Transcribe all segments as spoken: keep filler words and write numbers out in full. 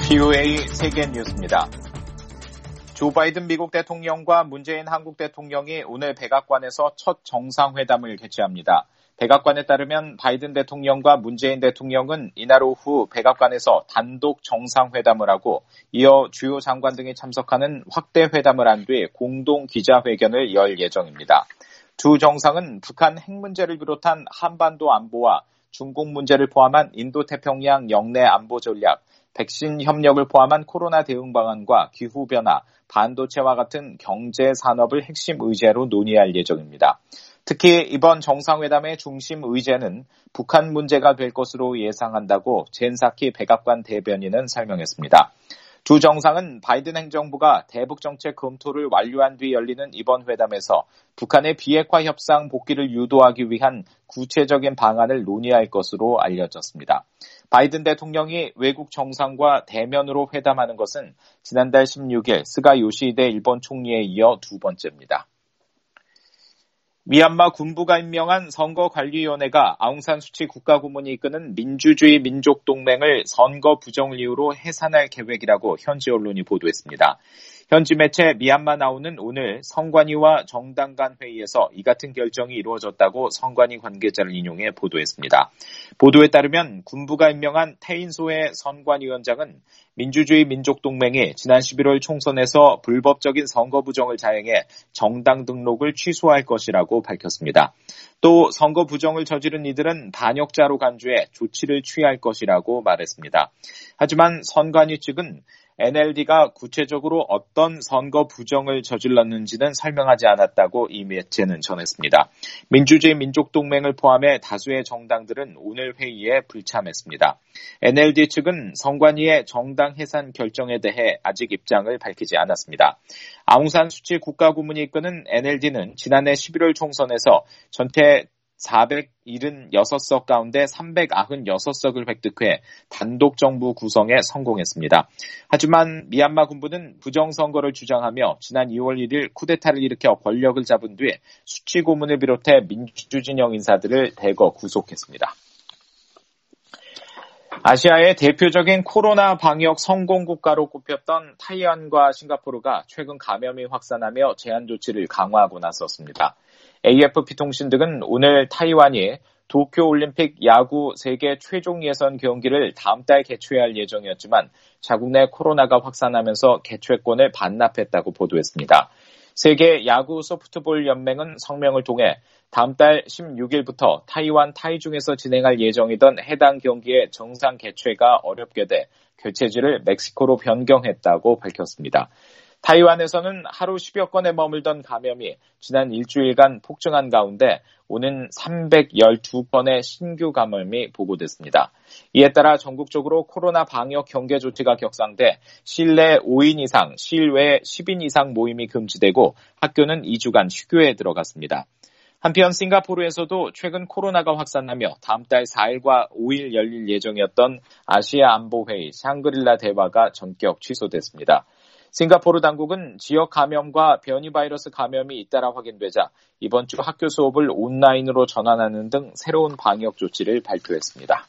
비오에이 세계 뉴스입니다. 조 바이든 미국 대통령과 문재인 한국 대통령이 오늘 백악관에서 첫 정상회담을 개최합니다. 백악관에 따르면 바이든 대통령과 문재인 대통령은 이날 오후 백악관에서 단독 정상회담을 하고 이어 주요 장관 등이 참석하는 확대 회담을 한 뒤 공동 기자회견을 열 예정입니다. 두 정상은 북한 핵 문제를 비롯한 한반도 안보와 중국 문제를 포함한 인도태평양 영내 안보 전략, 백신 협력을 포함한 코로나 대응 방안과 기후변화, 반도체와 같은 경제 산업을 핵심 의제로 논의할 예정입니다. 특히 이번 정상회담의 중심 의제는 북한 문제가 될 것으로 예상한다고 젠 사키 백악관 대변인은 설명했습니다. 두 정상은 바이든 행정부가 대북 정책 검토를 완료한 뒤 열리는 이번 회담에서 북한의 비핵화 협상 복귀를 유도하기 위한 구체적인 방안을 논의할 것으로 알려졌습니다. 바이든 대통령이 외국 정상과 대면으로 회담하는 것은 지난달 십육일 스가 요시히데 일본 총리에 이어 두 번째입니다. 미얀마 군부가 임명한 선거관리위원회가 아웅산 수치 국가고문이 이끄는 민주주의 민족동맹을 선거 부정을 이유로 해산할 계획이라고 현지 언론이 보도했습니다. 현지 매체 미얀마 나우는 오늘 선관위와 정당 간 회의에서 이 같은 결정이 이루어졌다고 선관위 관계자를 인용해 보도했습니다. 보도에 따르면 군부가 임명한 태인소의 선관위원장은 민주주의 민족동맹이 지난 십일월 총선에서 불법적인 선거 부정을 자행해 정당 등록을 취소할 것이라고 밝혔습니다. 또 선거 부정을 저지른 이들은 반역자로 간주해 조치를 취할 것이라고 말했습니다. 하지만 선관위 측은 엔엘디가 구체적으로 어떤 선거 부정을 저질렀는지는 설명하지 않았다고 이 매체는 전했습니다. 민주주의 민족동맹을 포함해 다수의 정당들은 오늘 회의에 불참했습니다. 엔엘디 측은 선관위의 정당 해산 결정에 대해 아직 입장을 밝히지 않았습니다. 아웅산 수치 국가고문이 이끄는 엔엘디는 지난해 십일월 총선에서 전체 사백칠십육 석 가운데 삼백구십육 석을 획득해 단독 정부 구성에 성공했습니다. 하지만 미얀마 군부는 부정선거를 주장하며 지난 이월 일일 쿠데타를 일으켜 권력을 잡은 뒤 수치 고문을 비롯해 민주진영 인사들을 대거 구속했습니다. 아시아의 대표적인 코로나 방역 성공 국가로 꼽혔던 타이완과 싱가포르가 최근 감염이 확산하며 제한 조치를 강화하고 나섰습니다. 에이에프피 통신 등은 오늘 타이완이 도쿄올림픽 야구 세계 최종 예선 경기를 다음 달 개최할 예정이었지만 자국 내 코로나가 확산하면서 개최권을 반납했다고 보도했습니다. 세계 야구 소프트볼 연맹은 성명을 통해 다음 달 십육일부터 타이완 타이중에서 진행할 예정이던 해당 경기의 정상 개최가 어렵게 돼 개최지를 멕시코로 변경했다고 밝혔습니다. 타이완에서는 하루 십여 건에 머물던 감염이 지난 일주일간 폭증한 가운데 오는 삼백십이 건의 신규 감염이 보고됐습니다. 이에 따라 전국적으로 코로나 방역 경계 조치가 격상돼 실내 오 인 이상, 실외 십 인 이상 모임이 금지되고 학교는 이 주간 휴교에 들어갔습니다. 한편 싱가포르에서도 최근 코로나가 확산하며 다음 달 사일과 오일 열릴 예정이었던 아시아 안보회의 샹그릴라 대화가 전격 취소됐습니다. 싱가포르 당국은 지역 감염과 변이 바이러스 감염이 잇따라 확인되자 이번 주 학교 수업을 온라인으로 전환하는 등 새로운 방역 조치를 발표했습니다.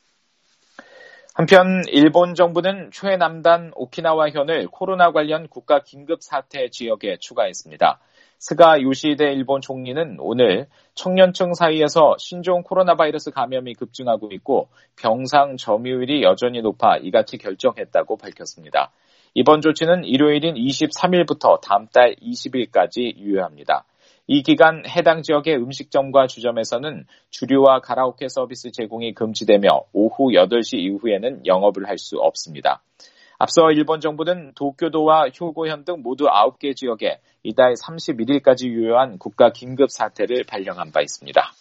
한편 일본 정부는 최남단 오키나와현을 코로나 관련 국가 긴급 사태 지역에 추가했습니다. 스가 요시히데 일본 총리는 오늘 청년층 사이에서 신종 코로나 바이러스 감염이 급증하고 있고 병상 점유율이 여전히 높아 이같이 결정했다고 밝혔습니다. 이번 조치는 일요일인 이십삼일부터 다음 달 이십일까지 유효합니다. 이 기간 해당 지역의 음식점과 주점에서는 주류와 가라오케 서비스 제공이 금지되며 오후 여덟 시 이후에는 영업을 할 수 없습니다. 앞서 일본 정부는 도쿄도와 효고현 등 모두 아홉 개 지역에 이달 삼십일일까지 유효한 국가 긴급 사태를 발령한 바 있습니다.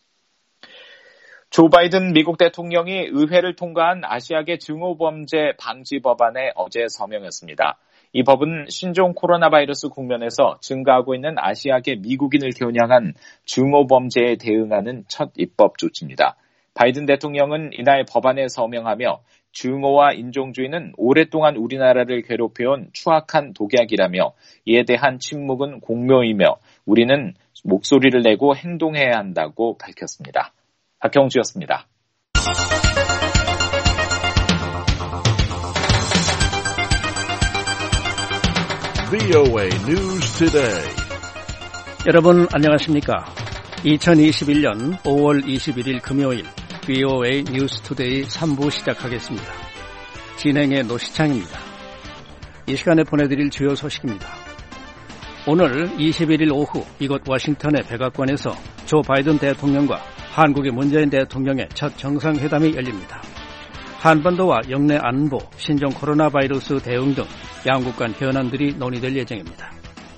조 바이든 미국 대통령이 의회를 통과한 아시아계 증오범죄 방지 법안에 어제 서명했습니다. 이 법은 신종 코로나 바이러스 국면에서 증가하고 있는 아시아계 미국인을 겨냥한 증오범죄에 대응하는 첫 입법 조치입니다. 바이든 대통령은 이날 법안에 서명하며 증오와 인종주의는 오랫동안 우리나라를 괴롭혀온 추악한 독약이라며 이에 대한 침묵은 공묘이며 우리는 목소리를 내고 행동해야 한다고 밝혔습니다. 박형주였습니다. 브이오에이 News Today. 여러분 안녕하십니까? 이천이십일년 오월 이십일일 금요일 브이오에이 뉴스 투데이 삼 부 시작하겠습니다. 진행의 노시창입니다. 이 시간에 보내드릴 주요 소식입니다. 오늘 이십일일 오후 이곳 워싱턴의 백악관에서 조 바이든 대통령과 한국의 문재인 대통령의 첫 정상회담이 열립니다. 한반도와 영내 안보, 신종 코로나 바이러스 대응 등 양국 간 현안들이 논의될 예정입니다.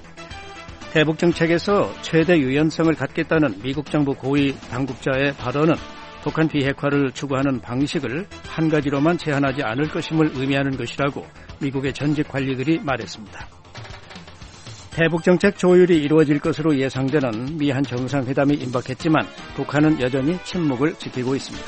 대북 정책에서 최대 유연성을 갖겠다는 미국 정부 고위 당국자의 발언은 북한 비핵화를 추구하는 방식을 한 가지로만 제한하지 않을 것임을 의미하는 것이라고 미국의 전직 관리들이 말했습니다. 대북 정책 조율이 이루어질 것으로 예상되는 미한 정상회담이 임박했지만 북한은 여전히 침묵을 지키고 있습니다.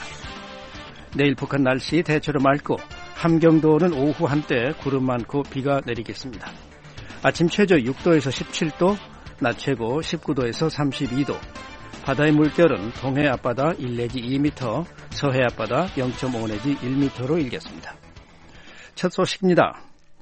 내일 북한 날씨 대체로 맑고 함경도는 오후 한때 구름 많고 비가 내리겠습니다. 아침 최저 육 도에서 십칠 도, 낮 최고 십구 도에서 삼십이 도, 바다의 물결은 동해 앞바다 일 내지 이 미터, 서해 앞바다 영 점 오 내지 일 미터로 일겠습니다. 첫 소식입니다.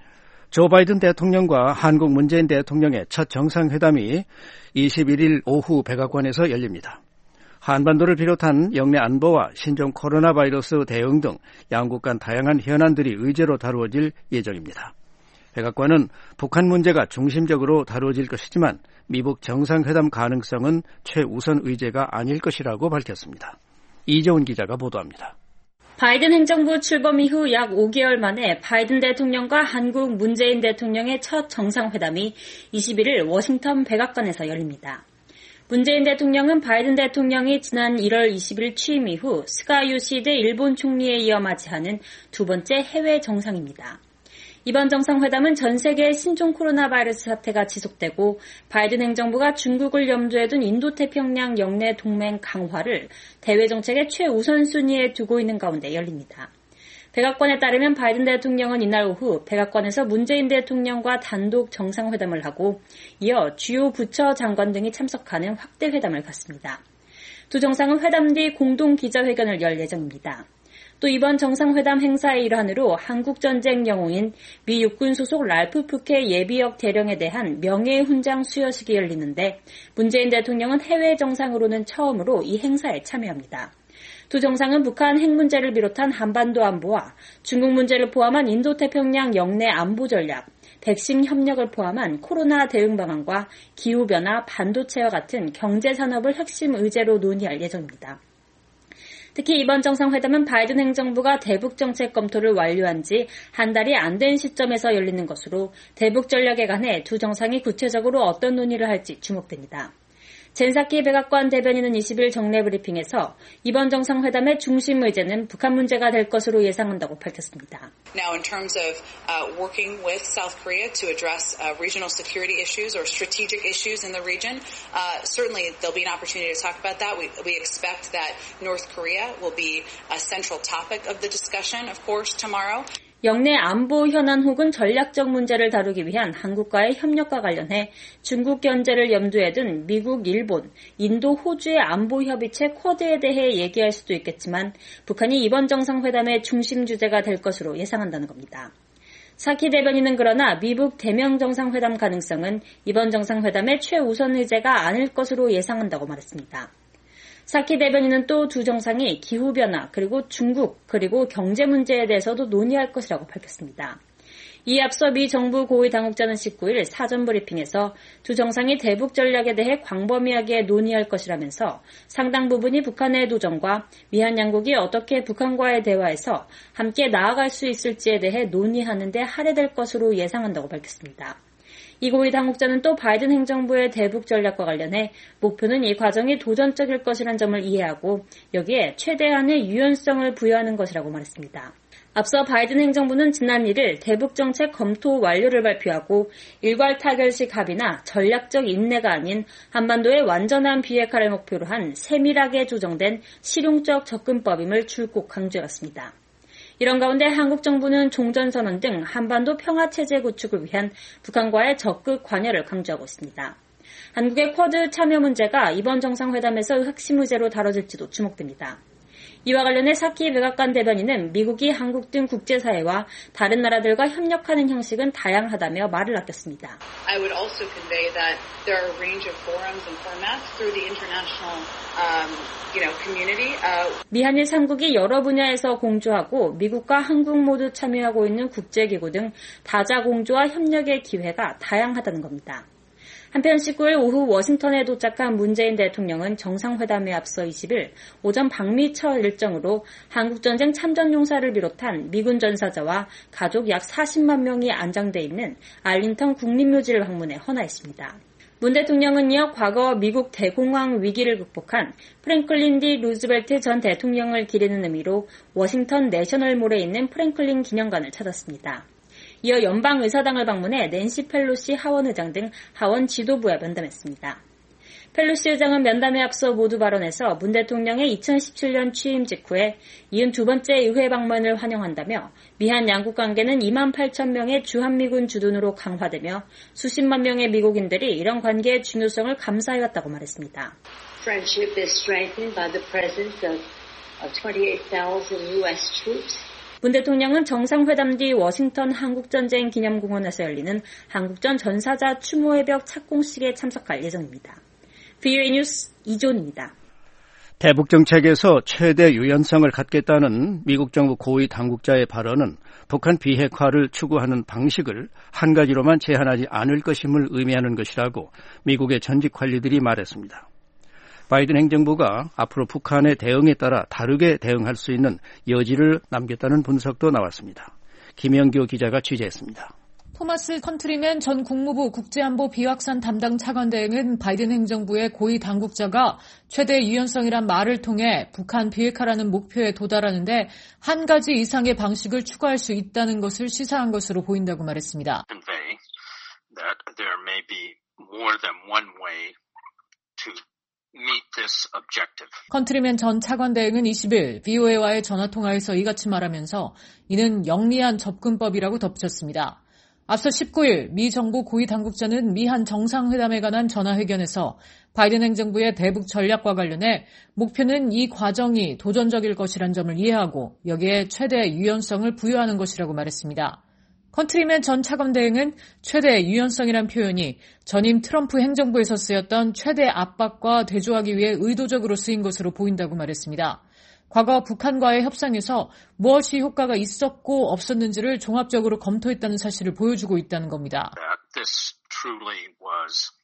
조 바이든 대통령과 한국 문재인 대통령의 첫 정상회담이 이십일일 오후 백악관에서 열립니다. 한반도를 비롯한 영내 안보와 신종 코로나 바이러스 대응 등 양국 간 다양한 현안들이 의제로 다루어질 예정입니다. 백악관은 북한 문제가 중심적으로 다루어질 것이지만 미북 정상회담 가능성은 최우선 의제가 아닐 것이라고 밝혔습니다. 이재훈 기자가 보도합니다. 바이든 행정부 출범 이후 약 오 개월 만에 바이든 대통령과 한국 문재인 대통령의 첫 정상회담이 이십일일 워싱턴 백악관에서 열립니다. 문재인 대통령은 바이든 대통령이 지난 일월 이십일 취임 이후 스가 요시히데 일본 총리에 이어 맞이하는 두 번째 해외 정상입니다. 이번 정상회담은 전 세계의 신종 코로나 바이러스 사태가 지속되고 바이든 행정부가 중국을 염두에 둔 인도태평양 영내 동맹 강화를 대외 정책의 최우선 순위에 두고 있는 가운데 열립니다. 백악관에 따르면 바이든 대통령은 이날 오후 백악관에서 문재인 대통령과 단독 정상회담을 하고 이어 주요 부처 장관 등이 참석하는 확대 회담을 갖습니다. 두 정상은 회담 뒤 공동 기자회견을 열 예정입니다. 또 이번 정상회담 행사의 일환으로 한국전쟁 영웅인 미 육군 소속 랄프 푸케 예비역 대령에 대한 명예훈장 수여식이 열리는데 문재인 대통령은 해외 정상으로는 처음으로 이 행사에 참여합니다. 두 정상은 북한 핵 문제를 비롯한 한반도 안보와 중국 문제를 포함한 인도태평양 영내 안보 전략, 백신 협력을 포함한 코로나 대응 방안과 기후변화, 반도체와 같은 경제산업을 핵심 의제로 논의할 예정입니다. 특히 이번 정상회담은 바이든 행정부가 대북 정책 검토를 완료한 지 한 달이 안 된 시점에서 열리는 것으로 대북 전략에 관해 두 정상이 구체적으로 어떤 논의를 할지 주목됩니다. 젠사키 백악관 대변인은 이십일 정례 브리핑에서 이번 정상회담의 중심 의제는 북한 문제가 될 것으로 예상한다고 밝혔습니다. Now, in terms of uh, working with South Korea to address uh, regional security issues or strategic issues in the region, uh, certainly there'll be an opportunity to talk about that. We, we expect that North Korea will be a central topic of the discussion, of course, tomorrow. 영내 안보 현안 혹은 전략적 문제를 다루기 위한 한국과의 협력과 관련해 중국 견제를 염두에 둔 미국, 일본, 인도, 호주의 안보 협의체 쿼드에 대해 얘기할 수도 있겠지만 북한이 이번 정상회담의 중심 주제가 될 것으로 예상한다는 겁니다. 사키 대변인은 그러나 미북 대면 정상회담 가능성은 이번 정상회담의 최우선 의제가 아닐 것으로 예상한다고 말했습니다. 사키 대변인은 또 두 정상이 기후변화 그리고 중국 그리고 경제 문제에 대해서도 논의할 것이라고 밝혔습니다. 이에 앞서 미 정부 고위 당국자는 십구일 사전 브리핑에서 두 정상이 대북 전략에 대해 광범위하게 논의할 것이라면서 상당 부분이 북한의 도전과 미한 양국이 어떻게 북한과의 대화에서 함께 나아갈 수 있을지에 대해 논의하는 데 할애될 것으로 예상한다고 밝혔습니다. 이 고위 당국자는 또 바이든 행정부의 대북 전략과 관련해 목표는 이 과정이 도전적일 것이라는 점을 이해하고 여기에 최대한의 유연성을 부여하는 것이라고 말했습니다. 앞서 바이든 행정부는 지난 일일 대북 정책 검토 완료를 발표하고 일괄 타결식 합의나 전략적 인내가 아닌 한반도의 완전한 비핵화를 목표로 한 세밀하게 조정된 실용적 접근법임을 줄곧 강조했습니다. 이런 가운데 한국 정부는 종전선언 등 한반도 평화체제 구축을 위한 북한과의 적극 관여를 강조하고 있습니다. 한국의 쿼드 참여 문제가 이번 정상회담에서 핵심 의제로 다뤄질지도 주목됩니다. 이와 관련해 사키 백악관 대변인은 미국이 한국 등 국제사회와 다른 나라들과 협력하는 형식은 다양하다며 말을 아꼈습니다. I would also convey that there are a range of forums and formats through the international, um, you know, community. Uh... 미한일 삼국이 여러 분야에서 공조하고 미국과 한국 모두 참여하고 있는 국제기구 등 다자 공조와 협력의 기회가 다양하다는 겁니다. 한편 십구일 오후 워싱턴에 도착한 문재인 대통령은 정상회담에 앞서 이십일 오전 방미 첫 일정으로 한국전쟁 참전용사를 비롯한 미군 전사자와 가족 약 사십만 명이 안장돼 있는 알링턴 국립묘지를 방문해 헌화했습니다. 문 대통령은요, 과거 미국 대공황 위기를 극복한 프랭클린 디 루즈벨트 전 대통령을 기리는 의미로 워싱턴 내셔널몰에 있는 프랭클린 기념관을 찾았습니다. 이어 연방의사당을 방문해 낸시 펠로시 하원의장 등 하원 지도부와 면담했습니다. 펠로시 의장은 면담에 앞서 모두 발언에서 문 대통령의 이천십칠년 취임 직후에 이십이 번째 의회 방문을 환영한다며 미한 양국 관계는 이만 팔천 명의 주한미군 주둔으로 강화되며 수십만 명의 미국인들이 이런 관계의 중요성을 감사해왔다고 말했습니다. Friendship is strengthened by the presence of twenty-eight thousand U S troops. 문 대통령은 정상회담 뒤 워싱턴 한국전쟁 기념공원에서 열리는 한국전 전사자 추모의 벽 착공식에 참석할 예정입니다. 브이오에이 뉴스 이존입니다. 대북 정책에서 최대 유연성을 갖겠다는 미국 정부 고위 당국자의 발언은 북한 비핵화를 추구하는 방식을 한 가지로만 제한하지 않을 것임을 의미하는 것이라고 미국의 전직 관리들이 말했습니다. 바이든 행정부가 앞으로 북한의 대응에 따라 다르게 대응할 수 있는 여지를 남겼다는 분석도 나왔습니다. 김영규 기자가 취재했습니다. 토마스 컨트리맨 전 국무부 국제안보 비확산 담당 차관대행은 바이든 행정부의 고위 당국자가 최대 유연성이란 말을 통해 북한 비핵화라는 목표에 도달하는데 한 가지 이상의 방식을 추구할 수 있다는 것을 시사한 것으로 보인다고 말했습니다. 컨트리맨 전 차관대행은 이십일 브이오에이와의 전화통화에서 이같이 말하면서 이는 영리한 접근법이라고 덧붙였습니다. 앞서 십구일 미 정부 고위 당국자는 미한 정상회담에 관한 전화회견에서 바이든 행정부의 대북 전략과 관련해 목표는 이 과정이 도전적일 것이란 점을 이해하고 여기에 최대 유연성을 부여하는 것이라고 말했습니다. 컨트리맨 전 차관대행은 최대 유연성이란 표현이 전임 트럼프 행정부에서 쓰였던 최대 압박과 대조하기 위해 의도적으로 쓰인 것으로 보인다고 말했습니다. 과거 북한과의 협상에서 무엇이 효과가 있었고 없었는지를 종합적으로 검토했다는 사실을 보여주고 있다는 겁니다. This truly was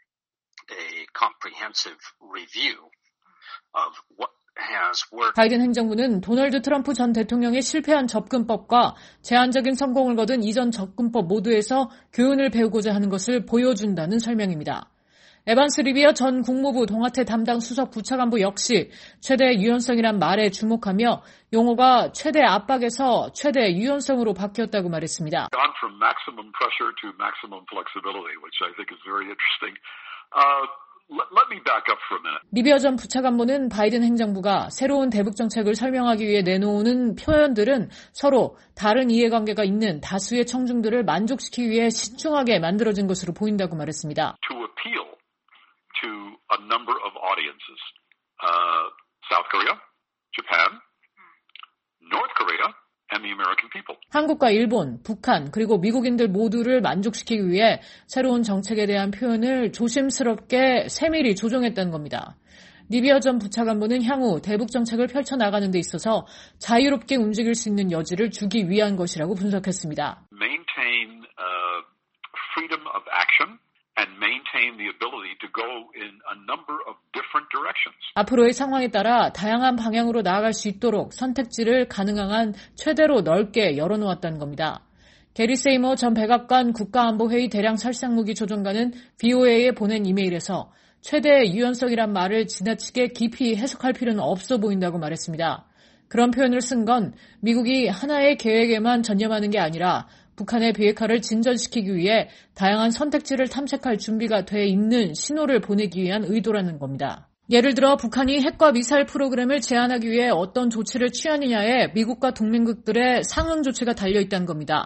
a comprehensive review of what 바이든 행정부는 도널드 트럼프 전 대통령의 실패한 접근법과 제한적인 성공을 거둔 이전 접근법 모두에서 교훈을 배우고자 하는 것을 보여준다는 설명입니다. 에반스 리비어 전 국무부 동아태 담당 수석 부차관부 역시 최대 유연성이란 말에 주목하며 용어가 최대 압박에서 최대 유연성으로 바뀌었다고 말했습니다. Gone from maximum pressure to maximum flexibility, which I think is very interesting. Uh... Let me back up for a minute. 리비어 전 부차관보는 바이든 행정부가 새로운 대북 정책을 설명하기 위해 내놓는 표현들은 서로 다른 이해관계가 있는 다수의 청중들을 만족시키기 위해 신중하게 만들어진 것으로 보인다고 말했습니다. To appeal to a number of audiences, uh, South Korea, Japan, North Korea, and the American people. 한국과 일본, 북한, 그리고 미국인들 모두를 만족시키기 위해 새로운 정책에 대한 표현을 조심스럽게 세밀히 조정했다는 겁니다. 리비어 전 부차관보는 향후 대북 정책을 펼쳐나가는 데 있어서 자유롭게 움직일 수 있는 여지를 주기 위한 것이라고 분석했습니다. Maintain uh, freedom of action. And maintain the ability to go in a number of different directions. 앞으로의 상황에 따라 다양한 방향으로 나아갈 수 있도록 선택지를 가능한 한 최대로 넓게 열어놓았다는 겁니다. 게리 세이머 전 백악관 국가안보회의 대량 살상무기 조정관은 브이오에이에 보낸 이메일에서 최대 유연성이란 말을 지나치게 깊이 해석할 필요는 없어 보인다고 말했습니다. 그런 표현을 쓴 건 미국이 하나의 계획에만 전념하는 게 아니라 북한의 비핵화를 진전시키기 위해 다양한 선택지를 탐색할 준비가 돼 있는 신호를 보내기 위한 의도라는 겁니다. 예를 들어 북한이 핵과 미사일 프로그램을 제한하기 위해 어떤 조치를 취하느냐에 미국과 동맹국들의 상응 조치가 달려있다는 겁니다.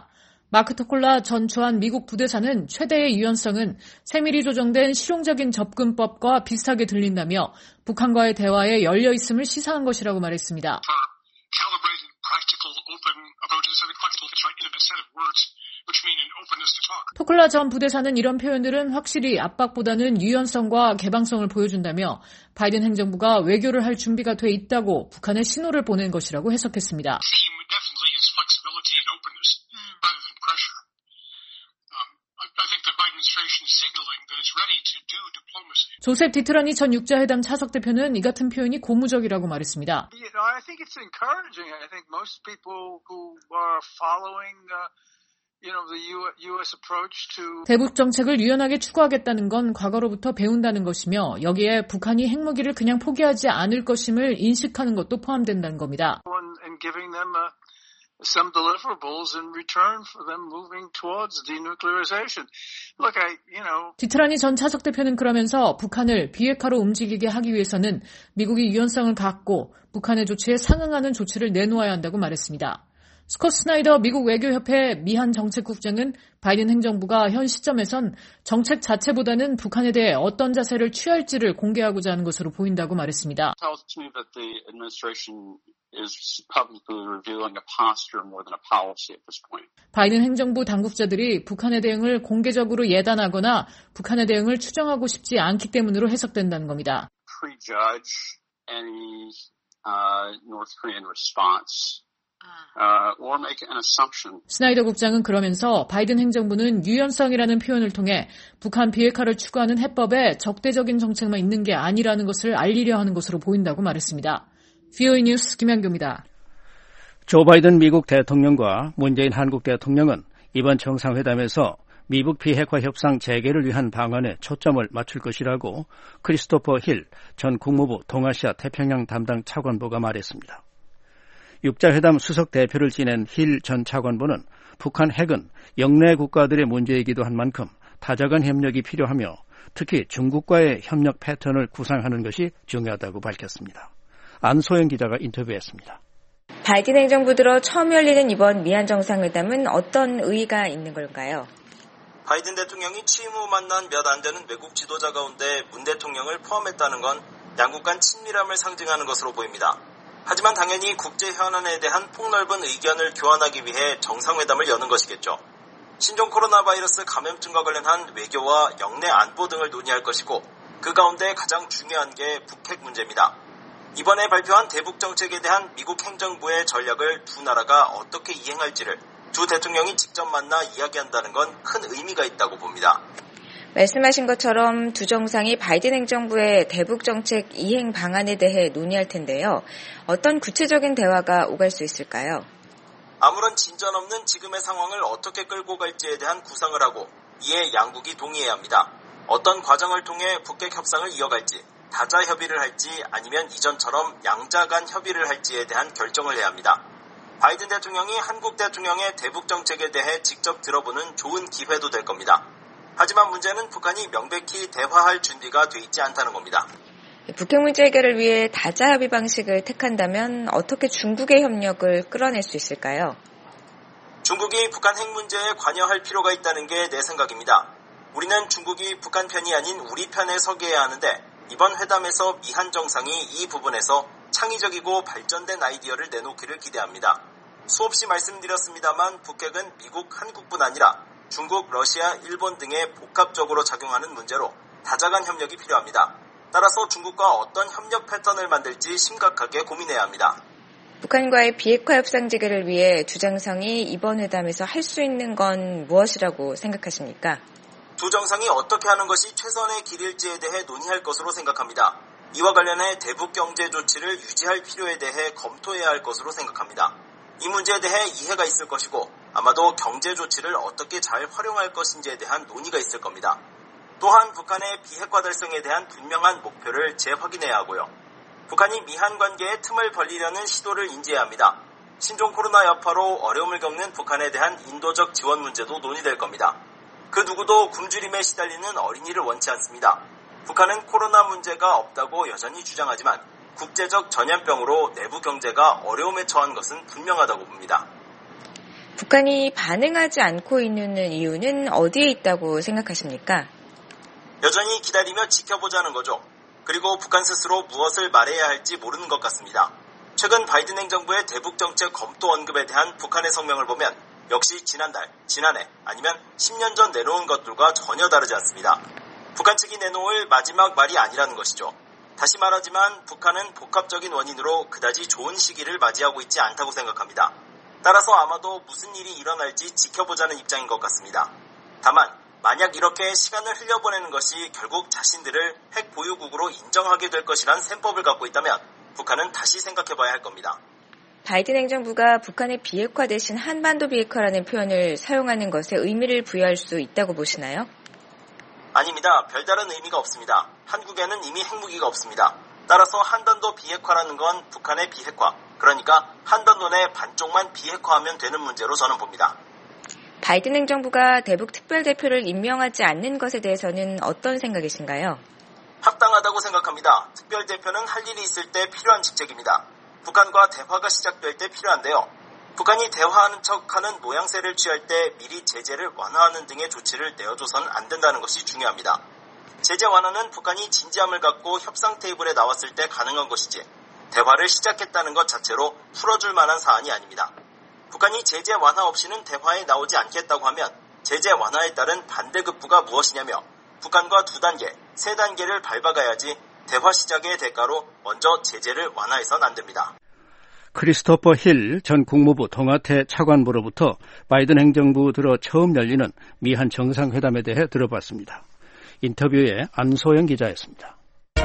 마크 토콜라 전 주한 미국 부대사는 최대의 유연성은 세밀히 조정된 실용적인 접근법과 비슷하게 들린다며 북한과의 대화에 열려 있음을 시사한 것이라고 말했습니다. 토클라 전 부대사는 이런 표현들은 확실히 압박보다는 유연성과 개방성을 보여준다며 바이든 행정부가 외교를 할 준비가 돼 있다고 북한에 신호를 보낸 것이라고 해석했습니다. 조셉 디트라니 전 육자회담 차석 대표는 이 같은 표현이 고무적이라고 말했습니다. 대북 정책을 유연하게 추구하겠다는 건 과거로부터 배운다는 것이며 여기에 북한이 핵무기를 그냥 포기하지 않을 것임을 인식하는 것도 포함된다는 겁니다. some deliverables in return for them moving towards denuclearization. Look, I, you know. 디트라니 전 차석 대표는 그러면서 북한을 비핵화로 움직이게 하기 위해서는 미국이 유연성을 갖고 북한의 조치에 상응하는 조치를 내놓아야 한다고 말했습니다. 스콧 스나이더 미국 외교협회 미한 정책국장은 바이든 행정부가 현 시점에선 정책 자체보다는 북한에 대해 어떤 자세를 취할지를 공개하고자 하는 것으로 보인다고 말했습니다. 바이든 행정부 당국자들이 북한의 대응을 공개적으로 예단하거나 북한의 대응을 추정하고 싶지 않기 때문으로 해석된다는 겁니다. Prejudge any uh, North Korean response. Uh, or make an assumption. 스나이더 국장은 그러면서 바이든 행정부는 유연성이라는 표현을 통해 북한 비핵화를 추구하는 해법에 적대적인 정책만 있는 게 아니라는 것을 알리려 하는 것으로 보인다고 말했습니다. 브이오에이 뉴스 김현규입니다. 조 바이든 미국 대통령과 문재인 한국 대통령은 이번 정상회담에서 미북 비핵화 협상 재개를 위한 방안에 초점을 맞출 것이라고 크리스토퍼 힐 전 국무부 동아시아 태평양 담당 차관보가 말했습니다. 육자회담 수석 대표를 지낸 힐 전 차관보는 북한 핵은 영내 국가들의 문제이기도 한 만큼 다자간 협력이 필요하며 특히 중국과의 협력 패턴을 구상하는 것이 중요하다고 밝혔습니다. 안소영 기자가 인터뷰했습니다. 바이든 행정부 들어 처음 열리는 이번 미한 정상회담은 어떤 의의가 있는 걸까요? 바이든 대통령이 취임 후 만난 몇 안 되는 외국 지도자 가운데 문 대통령을 포함했다는 건 양국 간 친밀함을 상징하는 것으로 보입니다. 하지만 당연히 국제 현안에 대한 폭넓은 의견을 교환하기 위해 정상회담을 여는 것이겠죠. 신종 코로나 바이러스 감염증과 관련한 외교와 영내 안보 등을 논의할 것이고 그 가운데 가장 중요한 게 북핵 문제입니다. 이번에 발표한 대북 정책에 대한 미국 행정부의 전략을 두 나라가 어떻게 이행할지를 두 대통령이 직접 만나 이야기한다는 건 큰 의미가 있다고 봅니다. 말씀하신 것처럼 두 정상이 바이든 행정부의 대북 정책 이행 방안에 대해 논의할 텐데요. 어떤 구체적인 대화가 오갈 수 있을까요? 아무런 진전 없는 지금의 상황을 어떻게 끌고 갈지에 대한 구상을 하고 이에 양국이 동의해야 합니다. 어떤 과정을 통해 북핵 협상을 이어갈지, 다자 협의를 할지 아니면 이전처럼 양자 간 협의를 할지에 대한 결정을 해야 합니다. 바이든 대통령이 한국 대통령의 대북 정책에 대해 직접 들어보는 좋은 기회도 될 겁니다. 하지만 문제는 북한이 명백히 대화할 준비가 돼 있지 않다는 겁니다. 북핵 문제 해결을 위해 다자 협의 방식을 택한다면 어떻게 중국의 협력을 끌어낼 수 있을까요? 중국이 북한 핵 문제에 관여할 필요가 있다는 게 내 생각입니다. 우리는 중국이 북한 편이 아닌 우리 편에 서게해야 하는데 이번 회담에서 미한 정상이 이 부분에서 창의적이고 발전된 아이디어를 내놓기를 기대합니다. 수없이 말씀드렸습니다만 북핵은 미국, 한국뿐 아니라 중국, 러시아, 일본 등에 복합적으로 작용하는 문제로 다자간 협력이 필요합니다. 따라서 중국과 어떤 협력 패턴을 만들지 심각하게 고민해야 합니다. 북한과의 비핵화 협상 재개를 위해 두 정상이 이번 회담에서 할 수 있는 건 무엇이라고 생각하십니까? 두 정상이 어떻게 하는 것이 최선의 길일지에 대해 논의할 것으로 생각합니다. 이와 관련해 대북 경제 조치를 유지할 필요에 대해 검토해야 할 것으로 생각합니다. 이 문제에 대해 이해가 있을 것이고 아마도 경제 조치를 어떻게 잘 활용할 것인지에 대한 논의가 있을 겁니다. 또한 북한의 비핵화 달성에 대한 분명한 목표를 재확인해야 하고요. 북한이 미한 관계에 틈을 벌리려는 시도를 인지해야 합니다. 신종 코로나 여파로 어려움을 겪는 북한에 대한 인도적 지원 문제도 논의될 겁니다. 그 누구도 굶주림에 시달리는 어린이를 원치 않습니다. 북한은 코로나 문제가 없다고 여전히 주장하지만 국제적 전염병으로 내부 경제가 어려움에 처한 것은 분명하다고 봅니다. 북한이 반응하지 않고 있는 이유는 어디에 있다고 생각하십니까? 여전히 기다리며 지켜보자는 거죠. 그리고 북한 스스로 무엇을 말해야 할지 모르는 것 같습니다. 최근 바이든 행정부의 대북 정책 검토 언급에 대한 북한의 성명을 보면 역시 지난달, 지난해 아니면 십 년 전 내놓은 것들과 전혀 다르지 않습니다. 북한 측이 내놓을 마지막 말이 아니라는 것이죠. 다시 말하지만 북한은 복합적인 원인으로 그다지 좋은 시기를 맞이하고 있지 않다고 생각합니다. 따라서 아마도 무슨 일이 일어날지 지켜보자는 입장인 것 같습니다. 다만 만약 이렇게 시간을 흘려보내는 것이 결국 자신들을 핵 보유국으로 인정하게 될 것이란 셈법을 갖고 있다면 북한은 다시 생각해봐야 할 겁니다. 바이든 행정부가 북한의 비핵화 대신 한반도 비핵화라는 표현을 사용하는 것에 의미를 부여할 수 있다고 보시나요? 아닙니다. 별다른 의미가 없습니다. 한국에는 이미 핵무기가 없습니다. 따라서 한반도 비핵화라는 건 북한의 비핵화, 그러니까 한반도 내 반쪽만 비핵화하면 되는 문제로 저는 봅니다. 바이든 행정부가 대북 특별대표를 임명하지 않는 것에 대해서는 어떤 생각이신가요? 합당하다고 생각합니다. 특별대표는 할 일이 있을 때 필요한 직책입니다. 북한과 대화가 시작될 때 필요한데요. 북한이 대화하는 척하는 모양새를 취할 때 미리 제재를 완화하는 등의 조치를 내어줘서는 안 된다는 것이 중요합니다. 제재 완화는 북한이 진지함을 갖고 협상 테이블에 나왔을 때 가능한 것이지 대화를 시작했다는 것 자체로 풀어줄 만한 사안이 아닙니다. 북한이 제재 완화 없이는 대화에 나오지 않겠다고 하면 제재 완화에 따른 반대급부가 무엇이냐며 북한과 두 단계, 세 단계를 밟아가야지 대화 시작의 대가로 먼저 제재를 완화해서는 안 됩니다. 크리스토퍼 힐 전 국무부 동아태 차관보로부터 바이든 행정부 들어 처음 열리는 미한 정상회담에 대해 들어봤습니다. 인터뷰에 안소영 기자였습니다.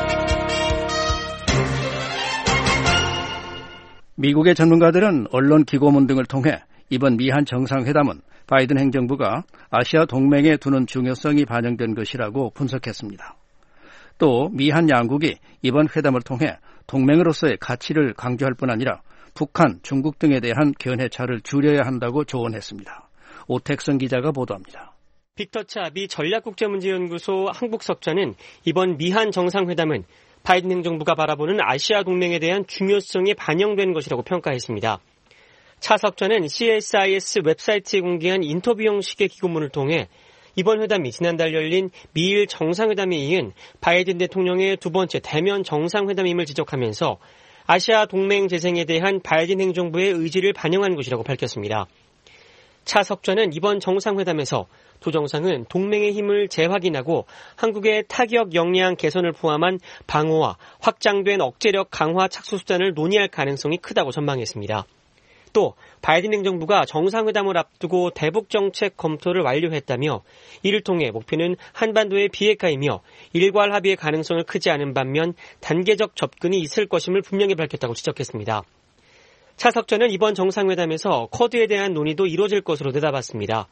미국의 전문가들은 언론 기고문 등을 통해 이번 미한 정상회담은 바이든 행정부가 아시아 동맹에 두는 중요성이 반영된 것이라고 분석했습니다. 또 미한 양국이 이번 회담을 통해 동맹으로서의 가치를 강조할 뿐 아니라 북한, 중국 등에 대한 견해차를 줄여야 한다고 조언했습니다. 오택성 기자가 보도합니다. 빅터차 미 전략국제문제연구소 한국석좌는 이번 미한 정상회담은 바이든 행정부가 바라보는 아시아 동맹에 대한 중요성이 반영된 것이라고 평가했습니다. 차 석좌는 씨에스아이에스 웹사이트에 공개한 인터뷰 형식의 기고문을 통해 이번 회담이 지난달 열린 미일 정상회담에 이은 바이든 대통령의 두 번째 대면 정상회담임을 지적하면서 아시아 동맹 재생에 대한 바이든 행정부의 의지를 반영한 것이라고 밝혔습니다. 차 석좌는 이번 정상회담에서 두 정상은 동맹의 힘을 재확인하고 한국의 타격 역량 개선을 포함한 방어와 확장된 억제력 강화 착수 수단을 논의할 가능성이 크다고 전망했습니다. 또 바이든 행정부가 정상회담을 앞두고 대북 정책 검토를 완료했다며 이를 통해 목표는 한반도의 비핵화이며 일괄 합의의 가능성을 크지 않은 반면 단계적 접근이 있을 것임을 분명히 밝혔다고 지적했습니다. 차 석좌는 이번 정상회담에서 쿼드에 대한 논의도 이루어질 것으로 내다봤습니다.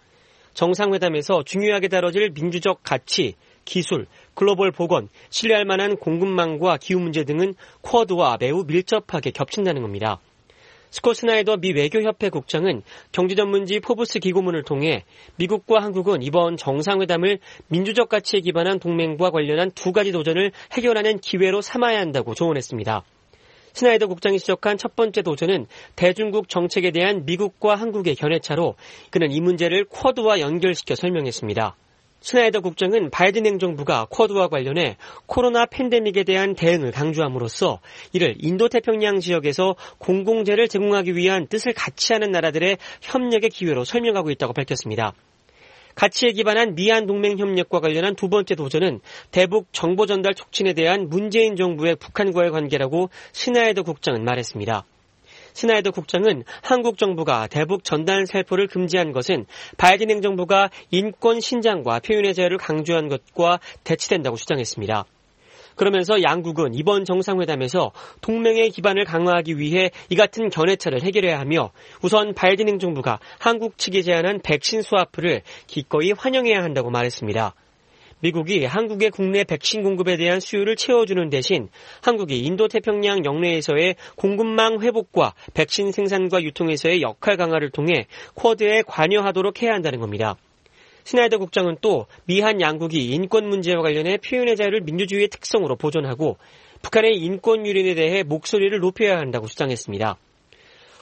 정상회담에서 중요하게 다뤄질 민주적 가치, 기술, 글로벌 보건, 신뢰할 만한 공급망과 기후 문제 등은 쿼드와 매우 밀접하게 겹친다는 겁니다. 스콧 스나이더 미 외교협회 국장은 경제전문지 포브스 기고문을 통해 미국과 한국은 이번 정상회담을 민주적 가치에 기반한 동맹과 관련한 두 가지 도전을 해결하는 기회로 삼아야 한다고 조언했습니다. 스나이더 국장이 지적한 첫 번째 도전은 대중국 정책에 대한 미국과 한국의 견해차로 그는 이 문제를 쿼드와 연결시켜 설명했습니다. 스나이더 국장은 바이든 행정부가 쿼드와 관련해 코로나 팬데믹에 대한 대응을 강조함으로써 이를 인도태평양 지역에서 공공재를 제공하기 위한 뜻을 같이 하는 나라들의 협력의 기회로 설명하고 있다고 밝혔습니다. 가치에 기반한 미한 동맹 협력과 관련한 두 번째 도전은 대북 정보 전달 촉진에 대한 문재인 정부의 북한과의 관계라고 스나이더 국장은 말했습니다. 스나이더 국장은 한국 정부가 대북 전달 살포를 금지한 것은 바이든 행정부가 인권 신장과 표현의 자유를 강조한 것과 대치된다고 주장했습니다. 그러면서 양국은 이번 정상회담에서 동맹의 기반을 강화하기 위해 이 같은 견해차를 해결해야 하며 우선 바이든 행정부가 한국 측이 제안한 백신 스와프를 기꺼이 환영해야 한다고 말했습니다. 미국이 한국의 국내 백신 공급에 대한 수요를 채워주는 대신 한국이 인도태평양 영내에서의 공급망 회복과 백신 생산과 유통에서의 역할 강화를 통해 쿼드에 관여하도록 해야 한다는 겁니다. 스나이더 국장은 또 미한 양국이 인권 문제와 관련해 표현의 자유를 민주주의의 특성으로 보존하고 북한의 인권 유린에 대해 목소리를 높여야 한다고 주장했습니다.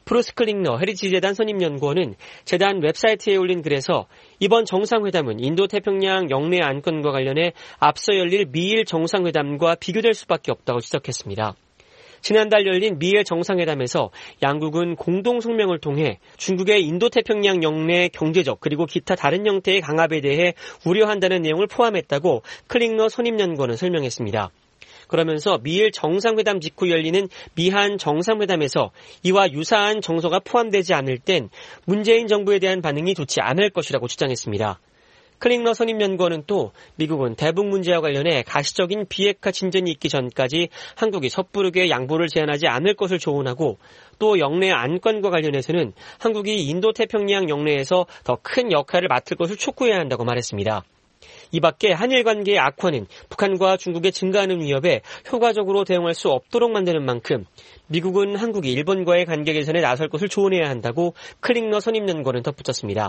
브루스 클링너 헤리티지 재단 선임연구원은 재단 웹사이트에 올린 글에서 이번 정상회담은 인도태평양 영내 안건과 관련해 앞서 열릴 미일 정상회담과 비교될 수밖에 없다고 지적했습니다. 지난달 열린 미일 정상회담에서 양국은 공동 성명을 통해 중국의 인도태평양 영내 경제적 그리고 기타 다른 형태의 강압에 대해 우려한다는 내용을 포함했다고 클링너 선임연구원은 설명했습니다. 그러면서 미일 정상회담 직후 열리는 미한 정상회담에서 이와 유사한 정서가 포함되지 않을 땐 문재인 정부에 대한 반응이 좋지 않을 것이라고 주장했습니다. 클링너 선임연구원은 또 미국은 대북 문제와 관련해 가시적인 비핵화 진전이 있기 전까지 한국이 섣부르게 양보를 제한하지 않을 것을 조언하고 또 영내 안건과 관련해서는 한국이 인도태평양 영내에서 더 큰 역할을 맡을 것을 촉구해야 한다고 말했습니다. 이 밖에 한일 관계의 악화는 북한과 중국의 증가하는 위협에 효과적으로 대응할 수 없도록 만드는 만큼 미국은 한국이 일본과의 관계 개선에 나설 것을 조언해야 한다고 클링너 선임연구원은 덧붙였습니다.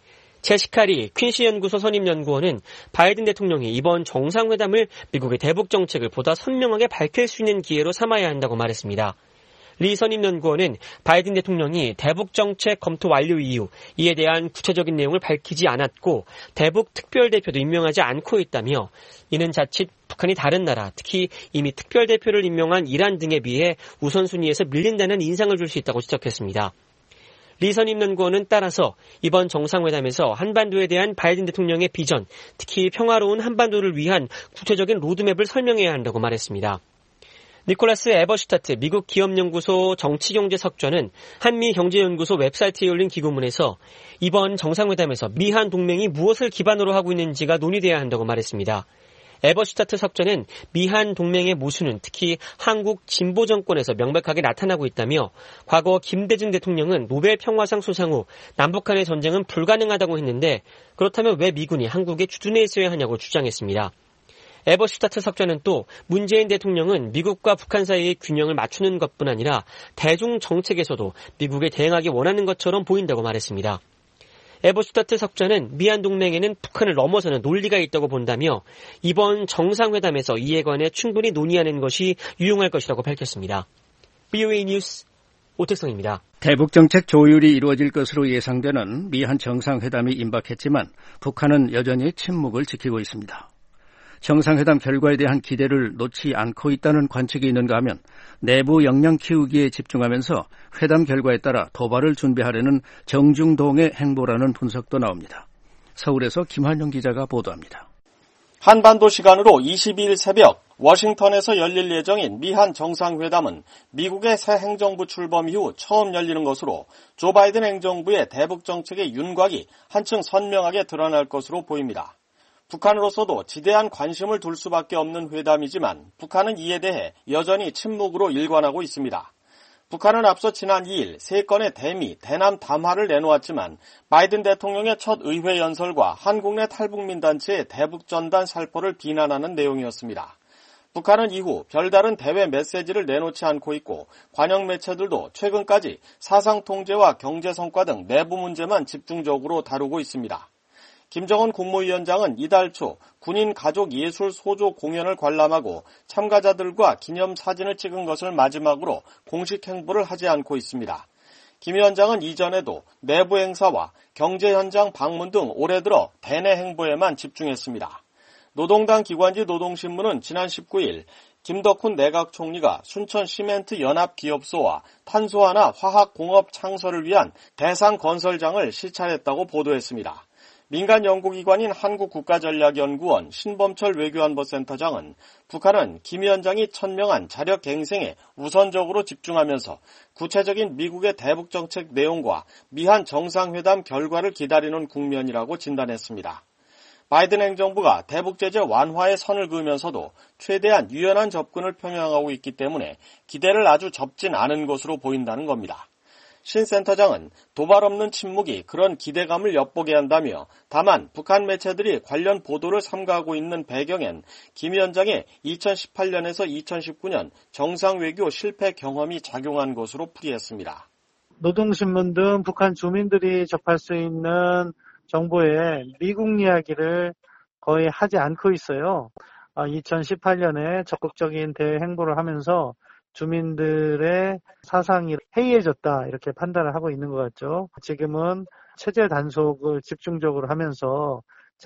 제시카리 퀸시 연구소 선임연구원은 바이든 대통령이 이번 정상회담을 미국의 대북 정책을 보다 선명하게 밝힐 수 있는 기회로 삼아야 한다고 말했습니다. 리 선임연구원은 바이든 대통령이 대북 정책 검토 완료 이후 이에 대한 구체적인 내용을 밝히지 않았고 대북 특별대표도 임명하지 않고 있다며 이는 자칫 북한이 다른 나라, 특히 이미 특별대표를 임명한 이란 등에 비해 우선순위에서 밀린다는 인상을 줄 수 있다고 지적했습니다. 리 선임연구원은 따라서 이번 정상회담에서 한반도에 대한 바이든 대통령의 비전, 특히 평화로운 한반도를 위한 구체적인 로드맵을 설명해야 한다고 말했습니다. 니콜라스 에버슈타트 미국 기업연구소 정치경제석좌는 한미경제연구소 웹사이트에 올린 기고문에서 이번 정상회담에서 미한 동맹이 무엇을 기반으로 하고 있는지가 논의돼야 한다고 말했습니다. 에버슈타트 석좌는 미한 동맹의 모순은 특히 한국 진보 정권에서 명백하게 나타나고 있다며 과거 김대중 대통령은 노벨 평화상 수상 후 남북한의 전쟁은 불가능하다고 했는데 그렇다면 왜 미군이 한국에 주둔해 있어야 하냐고 주장했습니다. 에버슈타트 석좌는 또 문재인 대통령은 미국과 북한 사이의 균형을 맞추는 것뿐 아니라 대중 정책에서도 미국에 대응하기 원하는 것처럼 보인다고 말했습니다. 에버슈타트 석좌는 미한 동맹에는 북한을 넘어서는 논리가 있다고 본다며 이번 정상회담에서 이에 관해 충분히 논의하는 것이 유용할 것이라고 밝혔습니다. 비오에이 뉴스 오택성입니다. 대북정책 조율이 이루어질 것으로 예상되는 미한 정상회담이 임박했지만 북한은 여전히 침묵을 지키고 있습니다. 정상회담 결과에 대한 기대를 놓지 않고 있다는 관측이 있는가 하면 내부 역량 키우기에 집중하면서 회담 결과에 따라 도발을 준비하려는 정중동의 행보라는 분석도 나옵니다. 서울에서 김한영 기자가 보도합니다. 한반도 시간으로 이십이일 새벽 워싱턴에서 열릴 예정인 미한 정상회담은 미국의 새 행정부 출범 이후 처음 열리는 것으로 조 바이든 행정부의 대북 정책의 윤곽이 한층 선명하게 드러날 것으로 보입니다. 북한으로서도 지대한 관심을 둘 수밖에 없는 회담이지만 북한은 이에 대해 여전히 침묵으로 일관하고 있습니다. 북한은 앞서 지난 이일 세 건의 대미, 대남 담화를 내놓았지만 바이든 대통령의 첫 의회 연설과 한국 내 탈북민 단체의 대북전단 살포를 비난하는 내용이었습니다. 북한은 이후 별다른 대외 메시지를 내놓지 않고 있고 관영 매체들도 최근까지 사상 통제와 경제 성과 등 내부 문제만 집중적으로 다루고 있습니다. 김정은 국무위원장은 이달 초 군인 가족 예술 소조 공연을 관람하고 참가자들과 기념사진을 찍은 것을 마지막으로 공식 행보를 하지 않고 있습니다. 김 위원장은 이전에도 내부 행사와 경제 현장 방문 등 올해 들어 대내 행보에만 집중했습니다. 노동당 기관지 노동신문은 지난 십구일 김덕훈 내각 총리가 순천 시멘트 연합기업소와 탄소화나 화학공업 창설을 위한 대상 건설장을 시찰했다고 보도했습니다. 민간 연구기관인 한국국가전략연구원 신범철 외교안보센터장은 북한은 김 위원장이 천명한 자력갱생에 우선적으로 집중하면서 구체적인 미국의 대북정책 내용과 미한 정상회담 결과를 기다리는 국면이라고 진단했습니다. 바이든 행정부가 대북제재 완화에 선을 그으면서도 최대한 유연한 접근을 평양하고 있기 때문에 기대를 아주 접진 않은 것으로 보인다는 겁니다. 신 센터장은 도발 없는 침묵이 그런 기대감을 엿보게 한다며 다만 북한 매체들이 관련 보도를 삼가하고 있는 배경엔 김 위원장의 이천십팔년에서 이천십구년 정상외교 실패 경험이 작용한 것으로 풀이했습니다. 노동신문 등 북한 주민들이 접할 수 있는 정보에 미국 이야기를 거의 하지 않고 있어요. 이천십팔년에 적극적인 대외 행보를 하면서 주민들의 사상이 해이해졌다 이렇게 판단을 하고 있는 것 같죠. 지금은 체제 단속을 집중적으로 하면서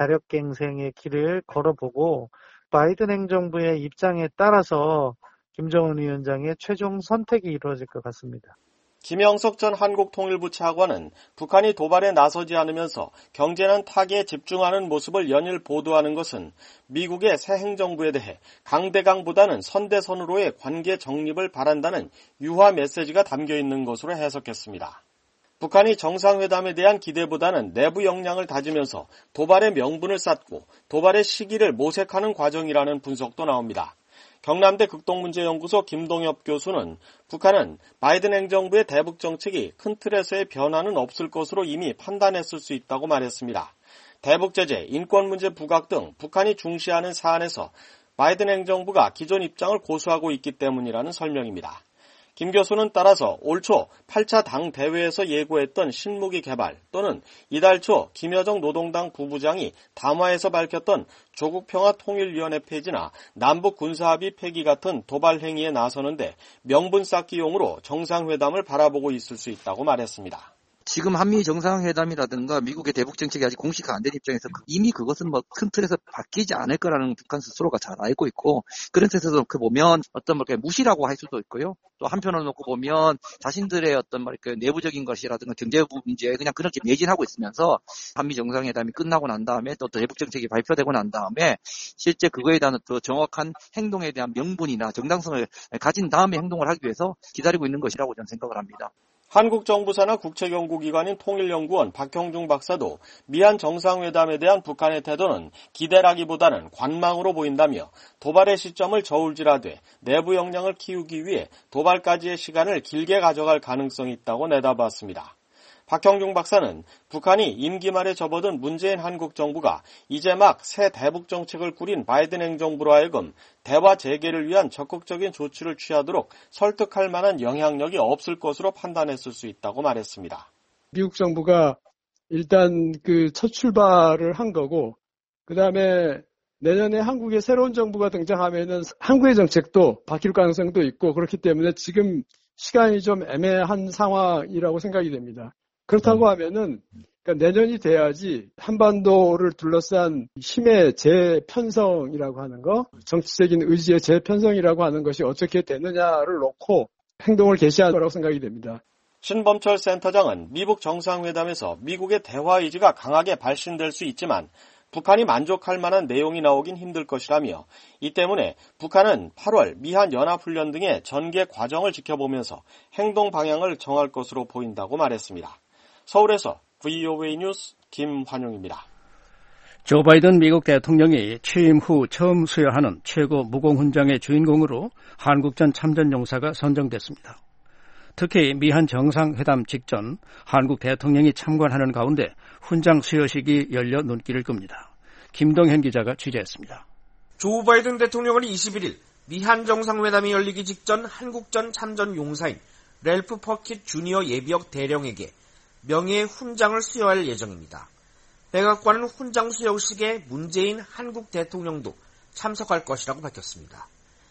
자력갱생의 길을 걸어보고 바이든 행정부의 입장에 따라서 김정은 위원장의 최종 선택이 이루어질 것 같습니다. 김영석 전 한국통일부 차관은 북한이 도발에 나서지 않으면서 경제는 타개에 집중하는 모습을 연일 보도하는 것은 미국의 새 행정부에 대해 강대강보다는 선대선으로의 관계 정립을 바란다는 유화 메시지가 담겨 있는 것으로 해석했습니다. 북한이 정상회담에 대한 기대보다는 내부 역량을 다지면서 도발의 명분을 쌓고 도발의 시기를 모색하는 과정이라는 분석도 나옵니다. 경남대 극동문제연구소 김동엽 교수는 북한은 바이든 행정부의 대북 정책이 큰 틀에서의 변화는 없을 것으로 이미 판단했을 수 있다고 말했습니다. 대북 제재, 인권 문제 부각 등 북한이 중시하는 사안에서 바이든 행정부가 기존 입장을 고수하고 있기 때문이라는 설명입니다. 김 교수는 따라서 올 초 팔 차 당 대회에서 예고했던 신무기 개발 또는 이달 초 김여정 노동당 부부장이 담화에서 밝혔던 조국평화통일위원회 폐지나 남북 군사합의 폐기 같은 도발 행위에 나서는데 명분 쌓기용으로 정상회담을 바라보고 있을 수 있다고 말했습니다. 지금 한미 정상회담이라든가 미국의 대북 정책이 아직 공식화 안 된 입장에서 이미 그것은 뭐 큰 틀에서 바뀌지 않을 거라는 북한 스스로가 잘 알고 있고, 그런 뜻에서 그 보면 어떤 뭐 무시라고 할 수도 있고요. 또 한편으로 놓고 보면 자신들의 어떤 뭐 내부적인 것이라든가 경제 문제 그냥 그렇게 매진하고 있으면서 한미 정상회담이 끝나고 난 다음에 또 대북 정책이 발표되고 난 다음에 실제 그거에 대한 더 정확한 행동에 대한 명분이나 정당성을 가진 다음에 행동을 하기 위해서 기다리고 있는 것이라고 저는 생각을 합니다. 한국 정부 산하 국책연구기관인 통일연구원 박형중 박사도 미한 정상회담에 대한 북한의 태도는 기대라기보다는 관망으로 보인다며 도발의 시점을 저울질하되 내부 역량을 키우기 위해 도발까지의 시간을 길게 가져갈 가능성이 있다고 내다봤습니다. 박형중 박사는 북한이 임기 말에 접어든 문재인 한국 정부가 이제 막 새 대북 정책을 꾸린 바이든 행정부로 하여금 대화 재개를 위한 적극적인 조치를 취하도록 설득할 만한 영향력이 없을 것으로 판단했을 수 있다고 말했습니다. 미국 정부가 일단 그 첫 출발을 한 거고, 그 다음에 내년에 한국의 새로운 정부가 등장하면은 한국의 정책도 바뀔 가능성도 있고, 그렇기 때문에 지금 시간이 좀 애매한 상황이라고 생각이 됩니다. 그렇다고 하면은 그러니까 내년이 돼야지 한반도를 둘러싼 힘의 재편성이라고 하는 거, 정치적인 의지의 재편성이라고 하는 것이 어떻게 되느냐를 놓고 행동을 개시할 거라고 생각이 됩니다. 신범철 센터장은 미북 정상회담에서 미국의 대화 의지가 강하게 발신될 수 있지만 북한이 만족할 만한 내용이 나오긴 힘들 것이라며, 이 때문에 북한은 팔월 미한 연합훈련 등의 전개 과정을 지켜보면서 행동 방향을 정할 것으로 보인다고 말했습니다. 서울에서 브이오에이 뉴스 김환용입니다. 조 바이든 미국 대통령이 취임 후 처음 수여하는 최고 무공훈장의 주인공으로 한국전 참전용사가 선정됐습니다. 특히 미한 정상회담 직전 한국 대통령이 참관하는 가운데 훈장 수여식이 열려 눈길을 끕니다. 김동현 기자가 취재했습니다. 조 바이든 대통령은 이십일일 미한 정상회담이 열리기 직전 한국전 참전용사인 랠프 퍼킷 주니어 예비역 대령에게 명예의 훈장을 수여할 예정입니다. 백악관은 훈장 수여식에 문재인 한국 대통령도 참석할 것이라고 밝혔습니다.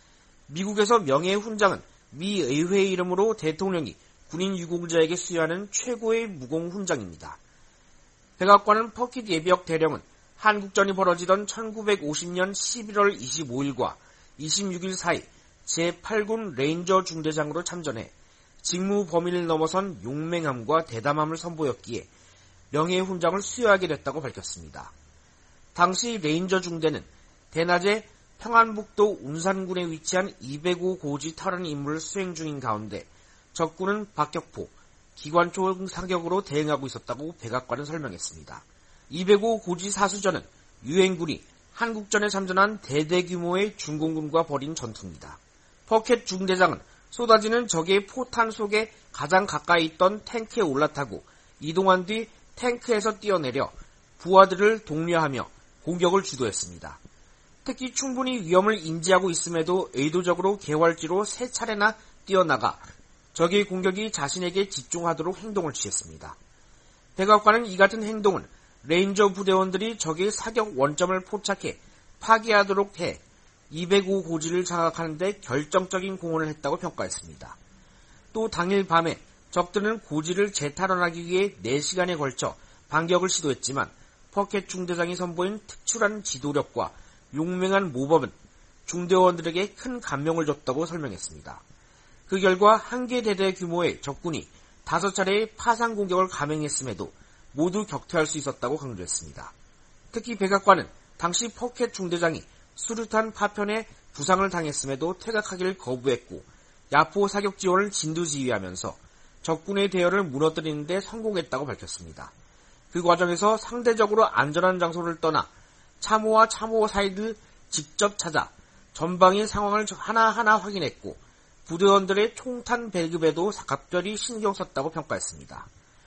미국에서 명예의 훈장은 미 의회의 이름으로 대통령이 군인 유공자에게 수여하는 최고의 무공훈장입니다. 백악관은 퍼킷 예비역 대령은 한국전이 벌어지던 천구백오십년 십일월 이십오일과 이십육일 사이 제팔군 레인저 중대장으로 참전해 직무 범위를 넘어선 용맹함과 대담함을 선보였기에 명예의 훈장을 수여하게 됐다고 밝혔습니다. 당시 레인저 중대는 대낮에 평안북도 운산군에 위치한 이백오 고지 탈환 임무를 수행 중인 가운데 적군은 박격포, 기관총 사격으로 대응하고 있었다고 백악관은 설명했습니다. 이백오 고지 사수전은 유엔군이 한국전에 참전한 대대규모의 중공군과 벌인 전투입니다. 퍼켓 중대장은 쏟아지는 적의 포탄 속에 가장 가까이 있던 탱크에 올라타고 이동한 뒤 탱크에서 뛰어내려 부하들을 독려하며 공격을 주도했습니다. 특히 충분히 위험을 인지하고 있음에도 의도적으로 개활지로 세 차례나 뛰어나가 적의 공격이 자신에게 집중하도록 행동을 취했습니다. 백악관은 이 같은 행동은 레인저 부대원들이 적의 사격 원점을 포착해 파괴하도록 해 이백오 고지를 장악하는 데 결정적인 공헌을 했다고 평가했습니다. 또 당일 밤에 적들은 고지를 재탈환하기 위해 네 시간에 걸쳐 반격을 시도했지만 퍼켓 중대장이 선보인 특출한 지도력과 용맹한 모범은 중대원들에게 큰 감명을 줬다고 설명했습니다. 그 결과 한 개 대대 규모의 적군이 다섯 차례의 파상 공격을 감행했음에도 모두 격퇴할 수 있었다고 강조했습니다. 특히 백악관은 당시 퍼켓 중대장이 수류탄 파편에 부상을 당했음에도 퇴각하기를 거부했고 야포 사격 지원을 진두지휘하면서 적군의 대열을 무너뜨리는 데 성공했다고 밝혔습니다. 그 과정에서 상대적으로 안전한 장소를 떠나 참호와 참호 사이를 직접 찾아 전방의 상황을 하나하나 확인했고 부대원들의 총탄 배급에도 각별히 신경 썼다고 평가했습니다.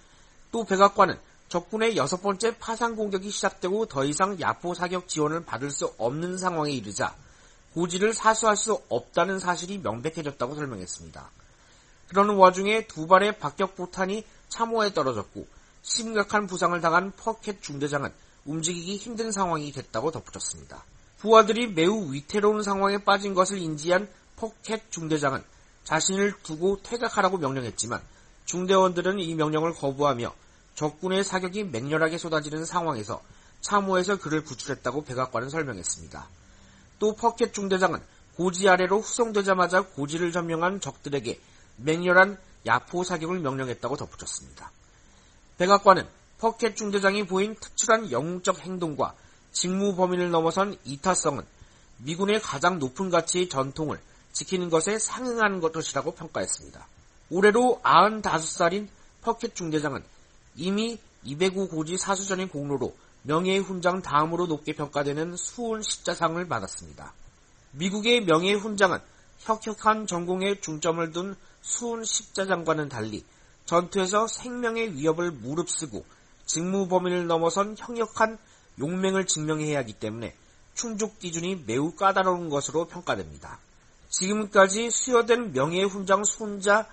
또 백악관은 적군의 여섯 번째 파상 공격이 시작되고 더 이상 야포 사격 지원을 받을 수 없는 상황에 이르자 고지를 사수할 수 없다는 사실이 명백해졌다고 설명했습니다. 그러는 와중에 두 발의 박격포탄이 참호에 떨어졌고 심각한 부상을 당한 퍼켓 중대장은 움직이기 힘든 상황이 됐다고 덧붙였습니다. 부하들이 매우 위태로운 상황에 빠진 것을 인지한 퍼켓 중대장은 자신을 두고 퇴각하라고 명령했지만 중대원들은 이 명령을 거부하며 적군의 사격이 맹렬하게 쏟아지는 상황에서 참호에서 그를 구출했다고 백악관은 설명했습니다. 또 퍼켓 중대장은 고지 아래로 후송되자마자 고지를 점령한 적들에게 맹렬한 야포 사격을 명령했다고 덧붙였습니다. 백악관은 퍼켓 중대장이 보인 특출한 영웅적 행동과 직무 범위를 넘어선 이타성은 미군의 가장 높은 가치의 전통을 지키는 것에 상응하는 것이라고 평가했습니다. 올해로 아흔다섯 살인 퍼켓 중대장은 이미 이백오 고지 사수전의 공로로 명예의 훈장 다음으로 높게 평가되는 수훈 십자상을 받았습니다. 미국의 명예의 훈장은 혁혁한 전공에 중점을 둔 수훈 십자장과는 달리 전투에서 생명의 위협을 무릅쓰고 직무 범위를 넘어선 형역한 용맹을 증명해야 하기 때문에 충족 기준이 매우 까다로운 것으로 평가됩니다. 지금까지 수여된 명예의 훈장 수훈자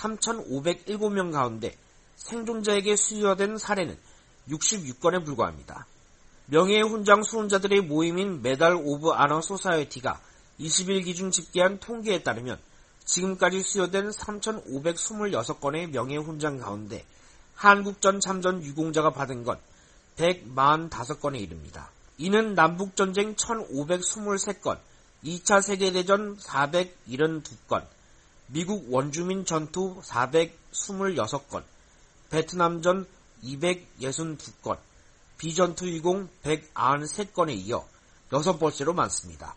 삼천오백칠 명 가운데 생존자에게 수여된 사례는 육십육 건에 불과합니다. 명예의 훈장 수훈자들의 모임인 메달 오브 아너 소사이어티가 이십 일 기준 집계한 통계에 따르면 지금까지 수여된 삼천오백이십육 건의 명예의 훈장 가운데 한국전 참전 유공자가 받은 건 백사십오 건에 이릅니다. 이는 남북전쟁 천오백이십삼 건, 이 차 세계대전 사백칠십이 건, 미국 원주민 전투 사백이십육 건, 베트남전 이백육십이 건, 비전투 유공 백구십삼 건에 이어 여섯 번째로 많습니다.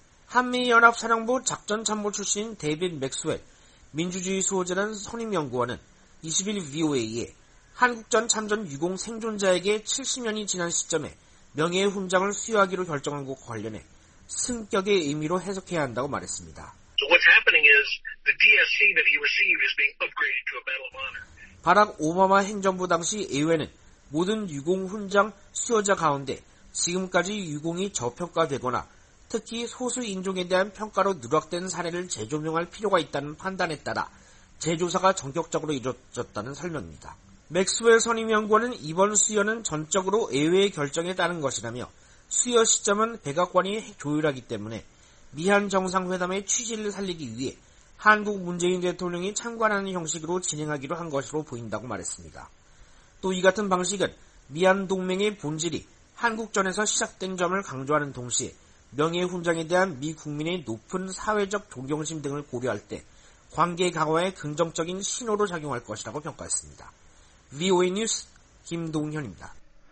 한미연합사령부 작전참모 출신인 데이빗 맥스웰 민주주의 수호재단 선임연구원은 이십 일 브이오에이에 한국전 참전 유공 생존자에게 칠십 년이 지난 시점에 명예의 훈장을 수여하기로 결정한 것과 관련해 승격의 의미로 해석해야 한다고 말했습니다. So what's happening is the 디에스씨 that he received is being upgraded to a Medal of Honor. 바락 오바마 행정부 당시 의회는 모든 유공 훈장 수여자 가운데 지금까지 유공이 저평가되거나 특히 소수 인종에 대한 평가로 누락된 사례를 재조명할 필요가 있다는 판단에 따라 재조사가 전격적으로 이루어졌다는 설명입니다. 맥스웰 선임연구원은 이번 수여는 전적으로 의회의 결정에 따른 것이라며 수여 시점은 백악관이 조율하기 때문에 미한 정상회담의 취지를 살리기 위해 한국 문재인 대통령이 참관하는 형식으로 진행하기로 한 것으로 보인다고 말했습니다. 또 이 같은 방식은 미한 동맹의 본질이 한국전에서 시작된 점을 강조하는 동시에 명예훈장에 대한 미 국민의 높은 사회적 존경심 등을 고려할 때 관계 강화에 긍정적인 신호로 작용할 것이라고 평가했습니다. 브이오에이 뉴스 김동현입니다.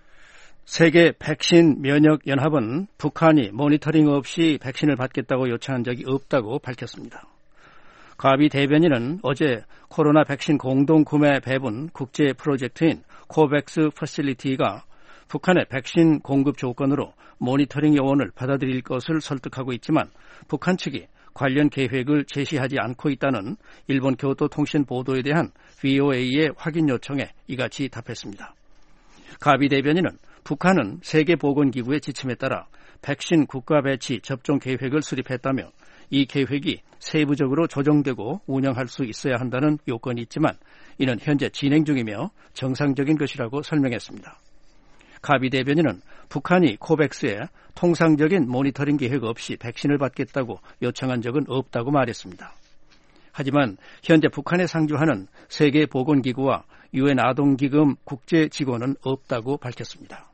세계 백신 면역 연합은 북한이 모니터링 없이 백신을 받겠다고 요청한 적이 없다고 밝혔습니다. 가비 대변인은 어제 코로나 백신 공동 구매 배분 국제 프로젝트인 코백스 퍼실리티가 북한의 백신 공급 조건으로 모니터링 요원을 받아들일 것을 설득하고 있지만 북한 측이 관련 계획을 제시하지 않고 있다는 일본 교토통신 보도에 대한 브이오에이의 확인 요청에 이같이 답했습니다. 가비 대변인은 북한은 세계보건기구의 지침에 따라 백신 국가 배치 접종 계획을 수립했다며 이 계획이 세부적으로 조정되고 운영할 수 있어야 한다는 요건이 있지만 이는 현재 진행 중이며 정상적인 것이라고 설명했습니다. 가비 대변인은 북한이 코백스에 통상적인 모니터링 계획 없이 백신을 받겠다고 요청한 적은 없다고 말했습니다. 하지만 현재 북한에 상주하는 세계보건기구와 유엔 아동기금 국제직원은 없다고 밝혔습니다.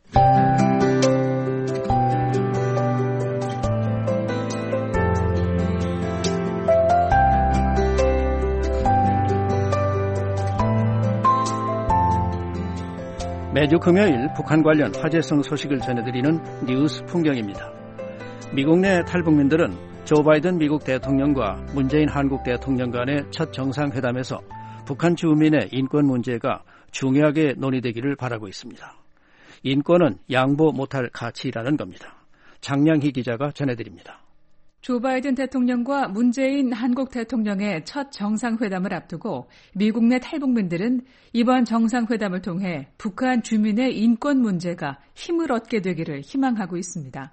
매주 금요일 북한 관련 화제성 소식을 전해드리는 뉴스 풍경입니다. 미국 내 탈북민들은 조 바이든 미국 대통령과 문재인 한국 대통령 간의 첫 정상회담에서 북한 주민의 인권 문제가 중요하게 논의되기를 바라고 있습니다. 인권은 양보 못할 가치라는 겁니다. 장량희 기자가 전해드립니다. 조 바이든 대통령과 문재인 한국 대통령의 첫 정상회담을 앞두고 미국 내 탈북민들은 이번 정상회담을 통해 북한 주민의 인권 문제가 힘을 얻게 되기를 희망하고 있습니다.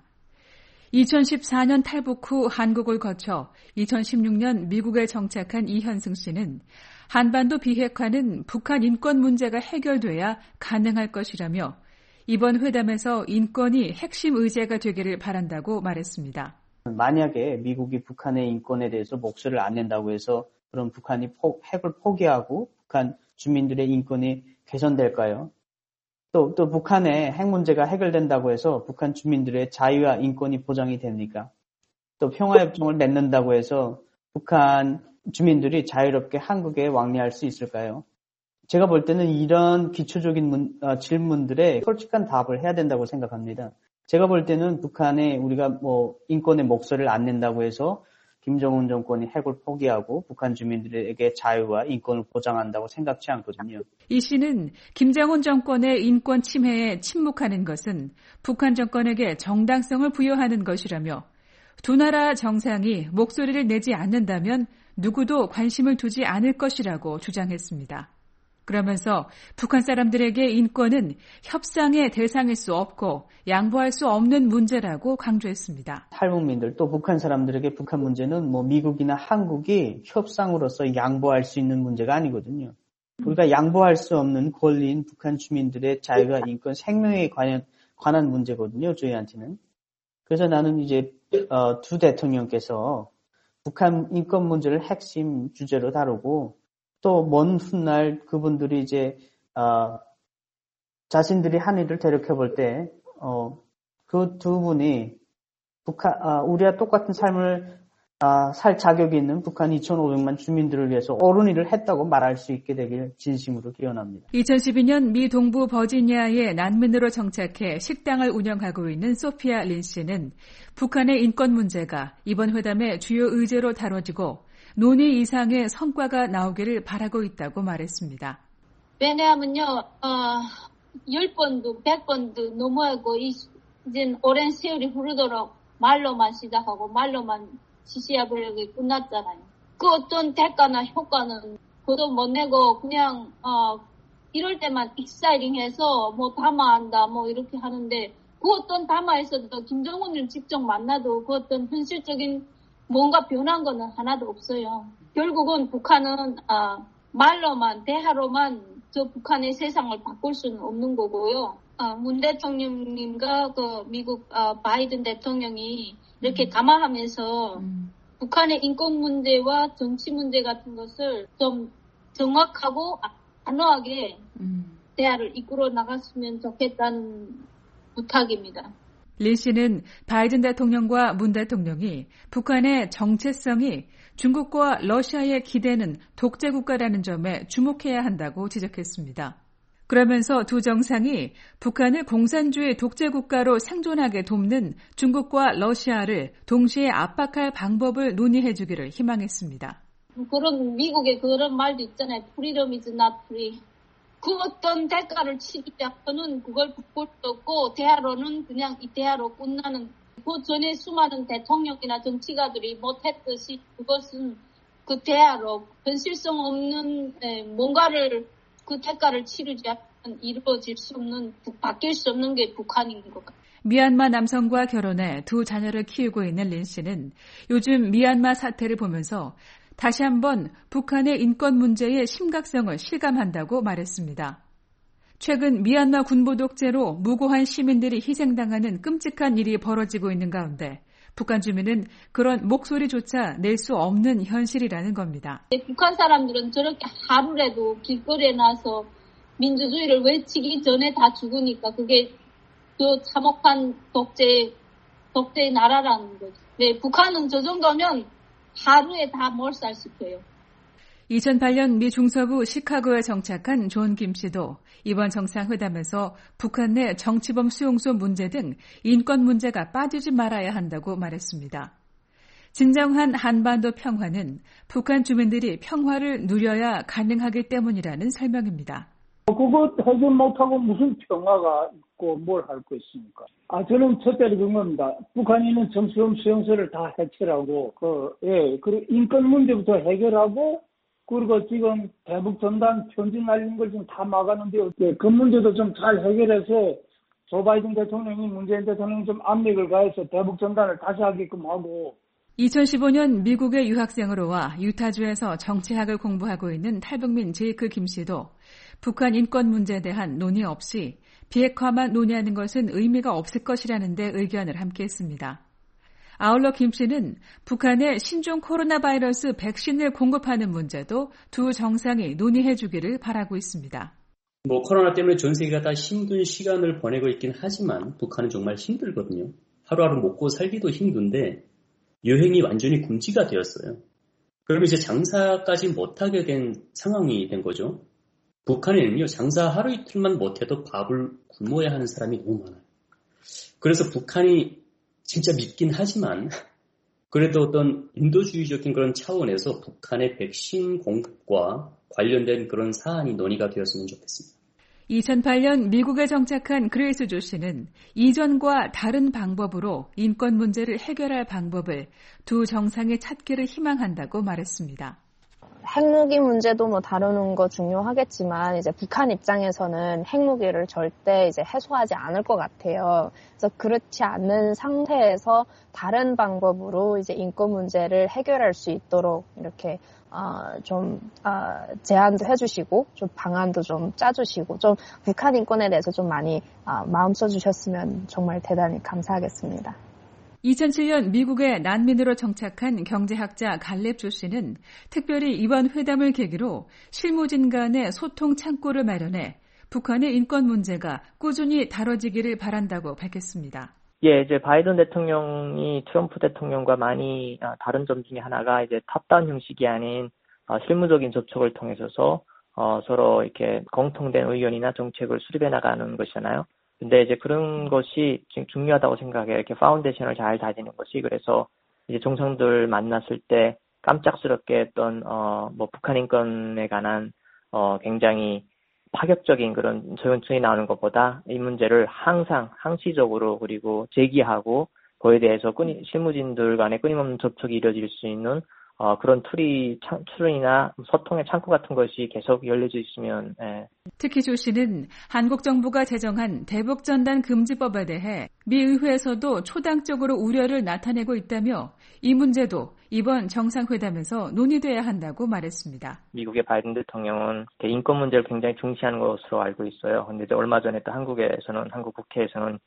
이천십사 년 탈북 후 한국을 거쳐 이천십육 년 미국에 정착한 이현승 씨는 한반도 비핵화는 북한 인권 문제가 해결돼야 가능할 것이라며 이번 회담에서 인권이 핵심 의제가 되기를 바란다고 말했습니다. 만약에 미국이 북한의 인권에 대해서 목소리를 안 낸다고 해서 그럼 북한이 포, 핵을 포기하고 북한 주민들의 인권이 개선될까요? 또, 또 북한의 핵 문제가 해결된다고 해서 북한 주민들의 자유와 인권이 보장이 됩니까? 또 평화협정을 맺는다고 해서 북한 주민들이 자유롭게 한국에 왕래할 수 있을까요? 제가 볼 때는 이런 기초적인 문, 어, 질문들에 솔직한 답을 해야 된다고 생각합니다. 제가 볼 때는 북한에 우리가 뭐 인권의 목소리를 안 낸다고 해서 김정은 정권이 핵을 포기하고 북한 주민들에게 자유와 인권을 보장한다고 생각치 않거든요. 이 씨는 김정은 정권의 인권 침해에 침묵하는 것은 북한 정권에게 정당성을 부여하는 것이라며 두 나라 정상이 목소리를 내지 않는다면 누구도 관심을 두지 않을 것이라고 주장했습니다. 그러면서 북한 사람들에게 인권은 협상의 대상일 수 없고 양보할 수 없는 문제라고 강조했습니다. 탈북민들 또 북한 사람들에게 북한 문제는 뭐 미국이나 한국이 협상으로서 양보할 수 있는 문제가 아니거든요. 우리가 양보할 수 없는 권리인 북한 주민들의 자유와 인권, 생명에 관한, 관한 문제거든요. 저희한테는. 그래서 나는 이제 어, 두 대통령께서 북한 인권 문제를 핵심 주제로 다루고 또 먼 훗날 그분들이 이제 어, 자신들이 한 일을 되돌켜 볼 때 어, 그 두 분이 북한 어, 우리와 똑같은 삶을 어, 살 자격이 있는 북한 이천오백만 주민들을 위해서 옳은 일을 했다고 말할 수 있게 되길 진심으로 기원합니다. 이천십이 년 미 동부 버지니아의 난민으로 정착해 식당을 운영하고 있는 소피아 린 씨는 북한의 인권 문제가 이번 회담의 주요 의제로 다뤄지고 논의 이상의 성과가 나오기를 바라고 있다고 말했습니다. 왜냐하면요, 어, 열 번도 백 번도 넘어가고 이제 오랜 세월이 흐르도록 말로만 시작하고 말로만 지시해버리기 끝났잖아요. 그 어떤 대가나 효과는 그도 못 내고 그냥 어, 이럴 때만 익사이링해서 뭐 담화한다 뭐 이렇게 하는데 그 어떤 담화에서도 김정은을 직접 만나도 그 어떤 현실적인 뭔가 변한 거는 하나도 없어요. 결국은 북한은 어, 말로만 대화로만 저 북한의 세상을 바꿀 수는 없는 거고요. 어, 문 대통령님과 그 미국 어, 바이든 대통령이 이렇게 담화하면서 음. 북한의 인권 문제와 정치 문제 같은 것을 좀 정확하고 단호하게 음. 대화를 이끌어 나갔으면 좋겠다는 부탁입니다. 린 씨는 바이든 대통령과 문 대통령이 북한의 정체성이 중국과 러시아에 기대는 독재 국가라는 점에 주목해야 한다고 지적했습니다. 그러면서 두 정상이 북한을 공산주의 독재 국가로 생존하게 돕는 중국과 러시아를 동시에 압박할 방법을 논의해 주기를 희망했습니다. 그런 미국의 그런 말도 있잖아요. Freedom is not free. 그 어떤 대가를 치지 않고는 그걸 바꿀 수 없고 대화로는 그냥 이 대화로 끝나는 그 전에 수많은 대통령이나 정치가들이 못했듯이 그것은 그 대화로 현실성 없는 뭔가를 그 대가를 치르지 않으면 이루어질 수 없는 바뀔 수 없는 게 북한인 것 같아요. 미얀마 남성과 결혼해 두 자녀를 키우고 있는 린 씨는 요즘 미얀마 사태를 보면서 다시 한번 북한의 인권 문제의 심각성을 실감한다고 말했습니다. 최근 미얀마 군부 독재로 무고한 시민들이 희생당하는 끔찍한 일이 벌어지고 있는 가운데 북한 주민은 그런 목소리조차 낼 수 없는 현실이라는 겁니다. 북한 사람들은 저렇게 하루라도 길거리에 나서 민주주의를 외치기 전에 다 죽으니까 그게 그 참혹한 독재, 독재의 나라라는 거죠. 네, 북한은 저 정도면 하루에 다 몰살시켜요. 이천팔 년 미 중서부 시카고에 정착한 존 김 씨도 이번 정상회담에서 북한 내 정치범 수용소 문제 등 인권 문제가 빠지지 말아야 한다고 말했습니다. 진정한 한반도 평화는 북한 주민들이 평화를 누려야 가능하기 때문이라는 설명입니다. 그거 해결 못하고 무슨 평화가 있고 뭘 할 거 있습니까? 아, 저는 첫째로 그겁니다. 북한이 있는 정치범 수용소를 다 해체하고, 그, 예, 그리고 인권 문제부터 해결하고, 그리고 지금 대북 전단 편지 날리는 걸 지금 다 막았는데요. 예, 그 문제도 좀 잘 해결해서 조 바이든 대통령이 문재인 대통령이 좀 압력을 가해서 대북 전단을 다시 하게끔 하고. 이천십오 년 미국의 유학생으로 와 유타주에서 정치학을 공부하고 있는 탈북민 제이크 김 씨도 북한 인권 문제에 대한 논의 없이 비핵화만 논의하는 것은 의미가 없을 것이라는 데 의견을 함께했습니다. 아울러 김 씨는 북한의 신종 코로나 바이러스 백신을 공급하는 문제도 두 정상이 논의해 주기를 바라고 있습니다. 뭐 코로나 때문에 전 세계가 다 힘든 시간을 보내고 있긴 하지만 북한은 정말 힘들거든요. 하루하루 먹고 살기도 힘든데 여행이 완전히 금지가 되었어요. 그러면 이제 장사까지 못하게 된 상황이 된 거죠. 북한에는요, 장사 하루 이틀만 못해도 밥을 굶어야 하는 사람이 너무 많아요. 그래서 북한이 진짜 밉긴 하지만 그래도 어떤 인도주의적인 그런 차원에서 북한의 백신 공급과 관련된 그런 사안이 논의가 되었으면 좋겠습니다. 이천팔 년 미국에 정착한 그레이스 조 씨는 이전과 다른 방법으로 인권 문제를 해결할 방법을 두 정상이 찾기를 희망한다고 말했습니다. 핵무기 문제도 뭐 다루는 거 중요하겠지만 이제 북한 입장에서는 핵무기를 절대 이제 해소하지 않을 것 같아요. 그래서 그렇지 않는 상태에서 다른 방법으로 이제 인권 문제를 해결할 수 있도록 이렇게 어, 좀 어, 제안도 해주시고 좀 방안도 좀 짜주시고 좀 북한 인권에 대해서 좀 많이 어, 마음 써주셨으면 정말 대단히 감사하겠습니다. 이천칠 년 미국의 난민으로 정착한 경제학자 갈렙 조 씨는 특별히 이번 회담을 계기로 실무진 간의 소통 창구를 마련해 북한의 인권 문제가 꾸준히 다뤄지기를 바란다고 밝혔습니다. 예, 이제 바이든 대통령이 트럼프 대통령과 많이 다른 점 중에 하나가 이제 탑다운 형식이 아닌 실무적인 접촉을 통해서 어, 서로 이렇게 공통된 의견이나 정책을 수립해 나가는 것이잖아요. 근데 이제 그런 것이 지금 중요하다고 생각해요. 이렇게 파운데이션을 잘 다지는 것이. 그래서 이제 정상들 만났을 때 깜짝스럽게 어떤, 어, 뭐 북한 인권에 관한, 어, 굉장히 파격적인 그런 조연청이 나오는 것보다 이 문제를 항상 항시적으로 그리고 제기하고 그에 대해서 끊이, 실무진들 간의 끊임없는 접촉이 이루어질 수 있는 어, 그런 툴이, 창, 툴이나 소통의 창구 같은 것이 계속 열려져 있으면, 예. 특히 조 씨는 한국 정부가 제정한 대북전단 금지법에 대해 미 의회에서도 초당적으로 우려를 나타내고 있다며 이 문제도 이번 정상회담에서 논의돼야 한다고 말했습니다. 미국의 바이든 대통령은 인권 문제를 굉장히 중시하는 것으로 알고 있어요. 근데 이제 얼마 전에 또 한국에서는, 한국 국회에서는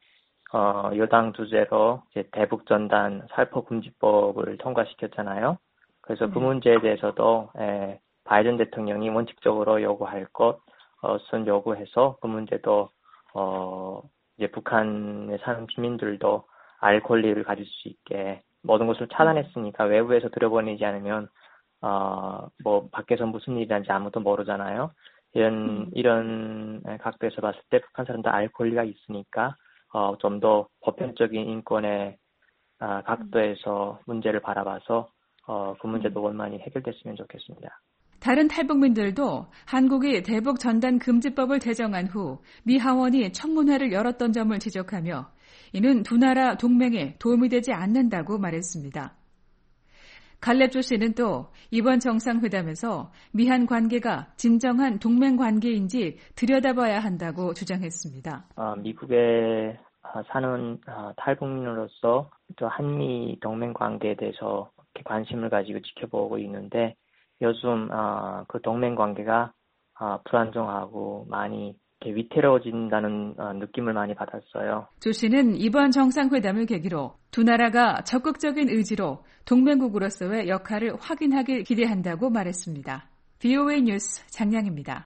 어, 여당 주재로 이제 대북전단 살포 금지법을 통과시켰잖아요. 그래서 그 문제에 대해서도 에, 바이든 대통령이 원칙적으로 요구할 것은 요구해서 그 문제도 어, 이제 북한에 사는 주민들도 알 권리를 가질 수 있게 모든 것을 차단했으니까 외부에서 들여보내지 않으면 어, 뭐 밖에서 무슨 일이 난지 아무도 모르잖아요. 이런 음. 이런 각도에서 봤을 때 북한 사람도 알 권리가 있으니까 어, 좀 더 보편적인 인권의 아, 각도에서 문제를 바라봐서 어, 그 문제도 원만히 해결됐으면 좋겠습니다. 다른 탈북민들도 한국이 대북 전단 금지법을 제정한 후 미 하원이 청문회를 열었던 점을 지적하며 이는 두 나라 동맹에 도움이 되지 않는다고 말했습니다. 갈렙 조 씨는 또 이번 정상회담에서 미한 관계가 진정한 동맹 관계인지 들여다봐야 한다고 주장했습니다. 어, 미국에 사는 탈북민으로서 또 한미 동맹 관계에 대해서 관심을 가지고 지켜보고 있는데 요즘 어, 그 동맹 관계가 어, 불안정하고 많이 위태로워진다는 느낌을 많이 받았어요. 조 씨는 이번 정상회담을 계기로 두 나라가 적극적인 의지로 동맹국으로서의 역할을 확인하길 기대한다고 말했습니다. 브이오에이 뉴스 장량입니다.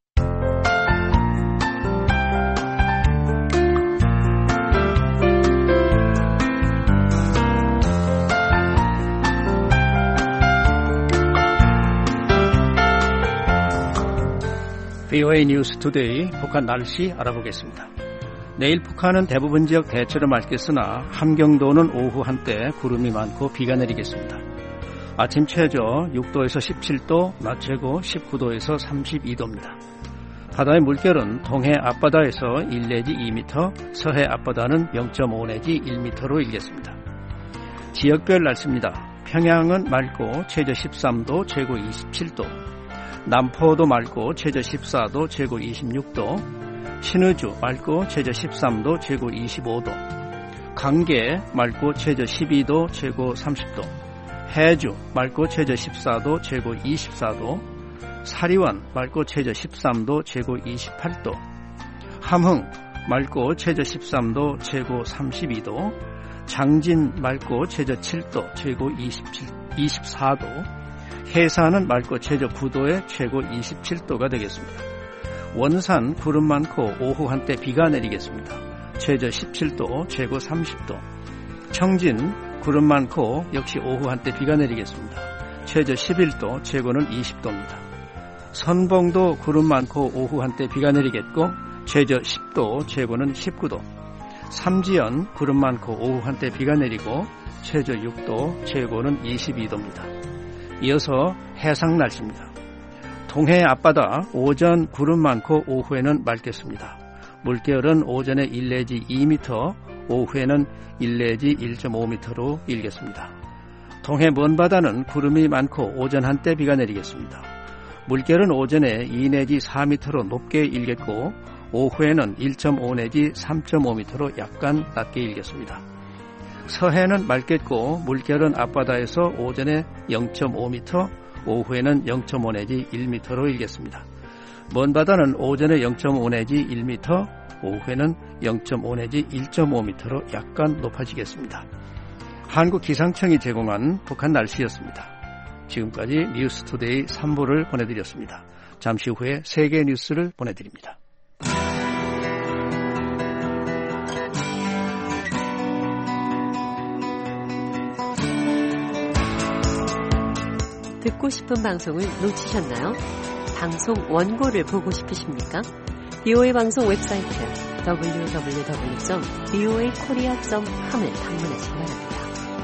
브이오에이 뉴스 투데이 북한 날씨 알아보겠습니다. 내일 북한은 대부분 지역 대체로 맑겠으나 함경도는 오후 한때 구름이 많고 비가 내리겠습니다. 아침 최저 육 도에서 십칠 도, 낮 최고 십구 도에서 삼십이 도입니다. 바다의 물결은 동해 앞바다에서 일 내지 이 미터, 서해 앞바다는 영 점 오 내지 일 미터로 일겠습니다. 지역별 날씨입니다. 평양은 맑고 최저 십삼 도, 최고 이십칠 도, 남포도 맑고 최저 십사 도, 최고 이십육 도, 신의주 맑고 최저 십삼 도, 최고 이십오 도, 강계 맑고 최저 십이 도, 최고 삼십 도, 해주 맑고 최저 십사 도, 최고 이십사 도, 사리원 맑고 최저 십삼 도, 최고 이십팔 도, 함흥 맑고 최저 십삼 도, 최고 삼십이 도, 장진 맑고 최저 칠 도, 최고 이십칠, 이십사 도, 해산은 맑고 최저 구 도에 최고 이십칠 도가 되겠습니다. 원산 구름 많고 오후 한때 비가 내리겠습니다. 최저 십칠 도, 최고 삼십 도. 청진 구름 많고 역시 오후 한때 비가 내리겠습니다. 최저 십일 도, 최고는 이십 도입니다. 선봉도 구름 많고 오후 한때 비가 내리겠고 최저 십 도, 최고는 십구 도. 삼지연 구름 많고 오후 한때 비가 내리고 최저 육 도, 최고는 이십이 도입니다. 이어서 해상 날씨입니다. 동해 앞바다 오전 구름 많고 오후에는 맑겠습니다. 물결은 오전에 일 내지 이 미터, 오후에는 일 내지 일 점 오 미터로 일겠습니다. 동해 먼바다는 구름이 많고 오전 한때 비가 내리겠습니다. 물결은 오전에 이 내지 사 미터로 높게 일겠고 오후에는 일 점 오 내지 삼 점 오 미터로 약간 낮게 일겠습니다. 서해는 맑겠고 물결은 앞바다에서 오전에 영 점 오 미터, 오후에는 영 점 오 내지 일 미터로 일겠습니다. 먼바다는 오전에 영 점 오 내지 일 미터, 오후에는 영 점 오 내지 일 점 오 미터로 약간 높아지겠습니다. 한국기상청이 제공한 북한 날씨였습니다. 지금까지 뉴스투데이 삼 부를 보내드렸습니다. 잠시 후에 세계 뉴스를 보내드립니다. 듣고 싶은 방송을 놓치셨나요? 방송 원고를 보고 싶으십니까? 브이오에이 방송 웹사이트 더블유 더블유 더블유 점 브이오에이 코리아 점 컴을 방문하시기 바랍니다.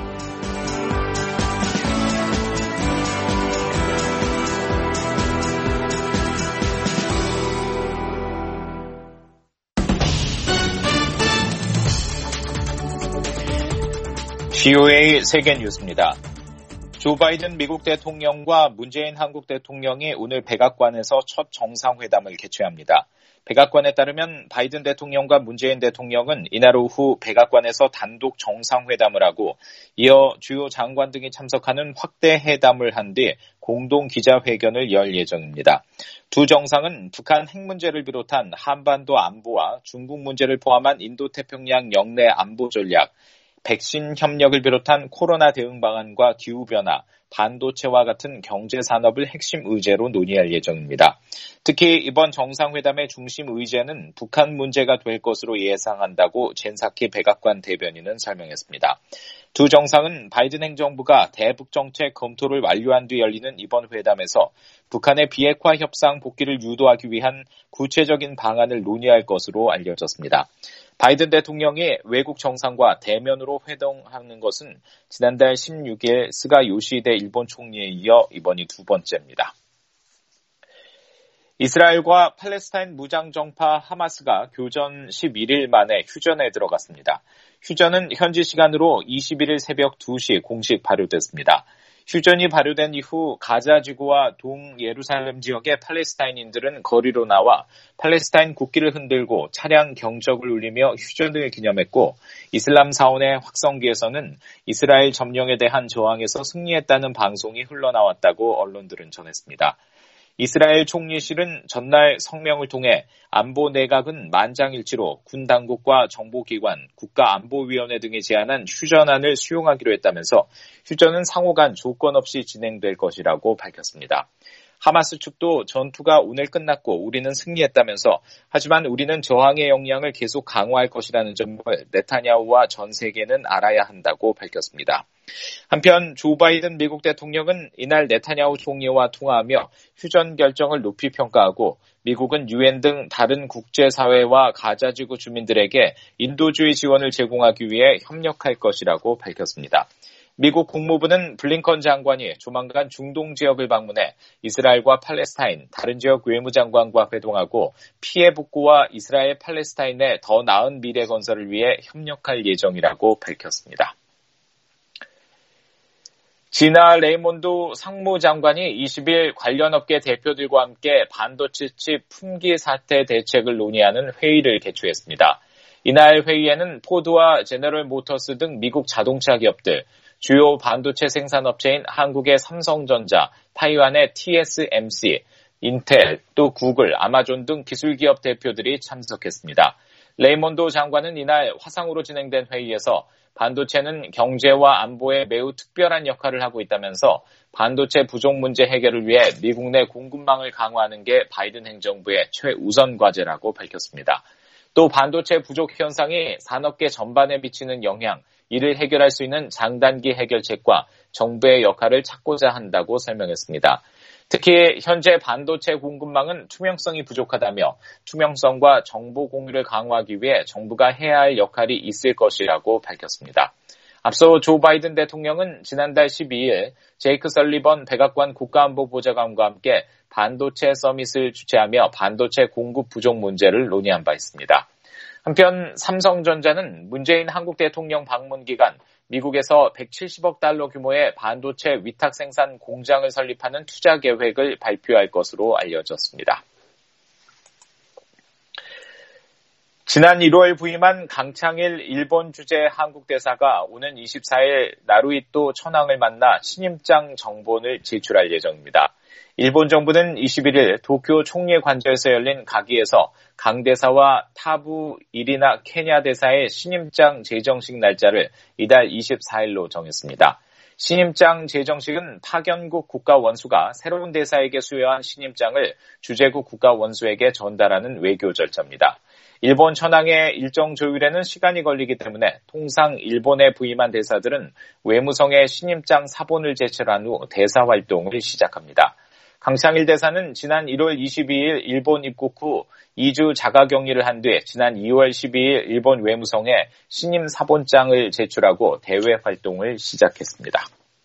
브이오에이 세계 뉴스입니다. 조 바이든 미국 대통령과 문재인 한국 대통령이 오늘 백악관에서 첫 정상회담을 개최합니다. 백악관에 따르면 바이든 대통령과 문재인 대통령은 이날 오후 백악관에서 단독 정상회담을 하고 이어 주요 장관 등이 참석하는 확대 회담을 한 뒤 공동 기자회견을 열 예정입니다. 두 정상은 북한 핵 문제를 비롯한 한반도 안보와 중국 문제를 포함한 인도태평양 영내 안보 전략, 백신 협력을 비롯한 코로나 대응 방안과 기후변화, 반도체와 같은 경제산업을 핵심 의제로 논의할 예정입니다. 특히 이번 정상회담의 중심 의제는 북한 문제가 될 것으로 예상한다고 젠사키 백악관 대변인은 설명했습니다. 두 정상은 바이든 행정부가 대북 정책 검토를 완료한 뒤 열리는 이번 회담에서 북한의 비핵화 협상 복귀를 유도하기 위한 구체적인 방안을 논의할 것으로 알려졌습니다. 바이든 대통령이 외국 정상과 대면으로 회동하는 것은 지난달 십육 일 스가 요시히데 일본 총리에 이어 이번이 두 번째입니다. 이스라엘과 팔레스타인 무장정파 하마스가 교전 십일 일 만에 휴전에 들어갔습니다. 휴전은 현지 시간으로 이십일 일 새벽 두 시 공식 발효됐습니다. 휴전이 발효된 이후 가자 지구와 동예루살렘 지역의 팔레스타인인들은 거리로 나와 팔레스타인 국기를 흔들고 차량 경적을 울리며 휴전을 기념했고 이슬람 사원의 확성기에서는 이스라엘 점령에 대한 저항에서 승리했다는 방송이 흘러나왔다고 언론들은 전했습니다. 이스라엘 총리실은 전날 성명을 통해 안보 내각은 만장일치로 군 당국과 정보기관, 국가안보위원회 등이 제안한 휴전안을 수용하기로 했다면서 휴전은 상호 간 조건 없이 진행될 것이라고 밝혔습니다. 하마스 측도 전투가 오늘 끝났고 우리는 승리했다면서 하지만 우리는 저항의 역량을 계속 강화할 것이라는 점을 네타냐후와 전 세계는 알아야 한다고 밝혔습니다. 한편 조 바이든 미국 대통령은 이날 네타냐후 총리와 통화하며 휴전 결정을 높이 평가하고 미국은 유엔 등 다른 국제사회와 가자지구 주민들에게 인도주의 지원을 제공하기 위해 협력할 것이라고 밝혔습니다. 미국 국무부는 블링컨 장관이 조만간 중동 지역을 방문해 이스라엘과 팔레스타인, 다른 지역 외무장관과 회동하고 피해 복구와 이스라엘 팔레스타인의 더 나은 미래 건설을 위해 협력할 예정이라고 밝혔습니다. 지나 레이몬드 상무장관이 이십 일 관련 업계 대표들과 함께 반도체 칩 품귀 사태 대책을 논의하는 회의를 개최했습니다. 이날 회의에는 포드와 제너럴 모터스 등 미국 자동차 기업들, 주요 반도체 생산업체인 한국의 삼성전자, 타이완의 티에스엠씨, 인텔, 또 구글, 아마존 등 기술기업 대표들이 참석했습니다. 레이몬드 장관은 이날 화상으로 진행된 회의에서 반도체는 경제와 안보에 매우 특별한 역할을 하고 있다면서 반도체 부족 문제 해결을 위해 미국 내 공급망을 강화하는 게 바이든 행정부의 최우선 과제라고 밝혔습니다. 또 반도체 부족 현상이 산업계 전반에 미치는 영향, 이를 해결할 수 있는 장단기 해결책과 정부의 역할을 찾고자 한다고 설명했습니다. 특히 현재 반도체 공급망은 투명성이 부족하다며 투명성과 정보 공유를 강화하기 위해 정부가 해야 할 역할이 있을 것이라고 밝혔습니다. 앞서 조 바이든 대통령은 지난달 십이 일 제이크 설리번 백악관 국가안보보좌관과 함께 반도체 서밋을 주최하며 반도체 공급 부족 문제를 논의한 바 있습니다. 한편 삼성전자는 문재인 한국 대통령 방문 기간 미국에서 백칠십억 달러 규모의 반도체 위탁 생산 공장을 설립하는 투자 계획을 발표할 것으로 알려졌습니다. 지난 일월 부임한 강창일 일본 주재 한국 대사가 오는 이십사 일 나루히토 천황을 만나 신임장 정본을 제출할 예정입니다. 일본 정부는 이십일 일 도쿄 총리 관저에서 열린 가기에서 강 대사와 타부 이리나 케냐 대사의 신임장 제정식 날짜를 이달 이십사 일로 정했습니다. 신임장 제정식은 파견국 국가원수가 새로운 대사에게 수여한 신임장을 주재국 국가원수에게 전달하는 외교 절차입니다. 일본 천황의 일정 조율에는 시간이 걸리기 때문에 통상 일본에 부임한 대사들은 외무성에 신임장 사본을 제출한 후 대사 활동을 시작합니다. 강창일 대사는 지난 일월 이십이일 일본 입국 후 이 주 자가격리를 한 뒤 지난 이월 십이일 일본 외무성에 신임 사본장을 제출하고 대외 활동을 시작했습니다.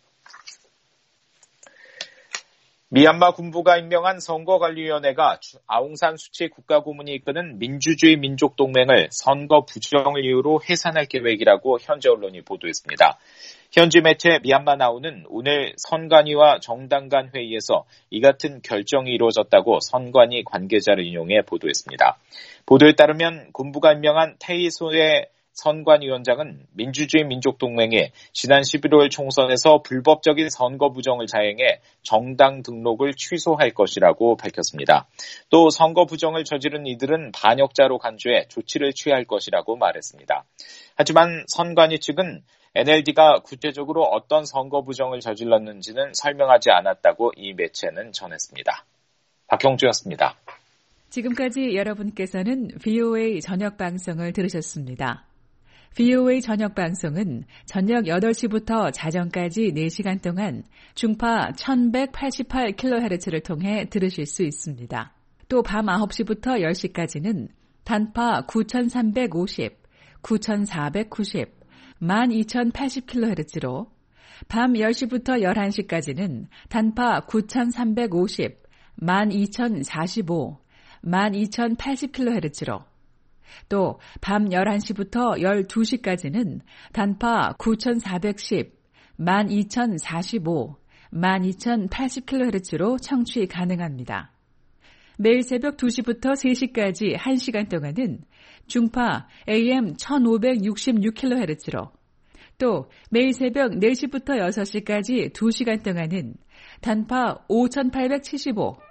미얀마 군부가 임명한 선거관리위원회가 아웅산 수치 국가고문이 이끄는 민주주의 민족동맹을 선거 부정을 이유로 해산할 계획이라고 현지 언론이 보도했습니다. 현지 매체 미얀마 나우는 오늘 선관위와 정당 간 회의에서 이 같은 결정이 이루어졌다고 선관위 관계자를 인용해 보도했습니다. 보도에 따르면 군부가 임명한 테이소의 선관위원장은 민주주의 민족동맹이 지난 십일월 총선에서 불법적인 선거 부정을 자행해 정당 등록을 취소할 것이라고 밝혔습니다. 또 선거 부정을 저지른 이들은 반역자로 간주해 조치를 취할 것이라고 말했습니다. 하지만 선관위 측은 엔엘디가 구체적으로 어떤 선거 부정을 저질렀는지는 설명하지 않았다고 이 매체는 전했습니다. 박형주였습니다. 지금까지 여러분께서는 브이오에이 저녁 방송을 들으셨습니다. 브이오에이 저녁 방송은 저녁 여덟 시부터 자정까지 네 시간 동안 중파 천백팔십팔 킬로헤르츠를 통해 들으실 수 있습니다. 또 밤 아홉 시부터 열 시까지는 단파 구천삼백오십, 구천사백구십, 만 이천팔십 킬로헤르츠로 밤 열 시부터 열한 시까지는 단파 구천삼백오십, 만 이천사십오, 만 이천팔십 킬로헤르츠로 또 밤 열한 시부터 열두 시까지는 단파 구천사백십, 만 이천사십오, 만 이천팔십 킬로헤르츠로 청취 가능합니다. 매일 새벽 두 시부터 세 시까지 한 시간 동안은 중파 에이엠 천오백육십육 킬로헤르츠로 또 매일 새벽 네 시부터 여섯 시까지 두 시간 동안은 단파 오천팔백칠십오,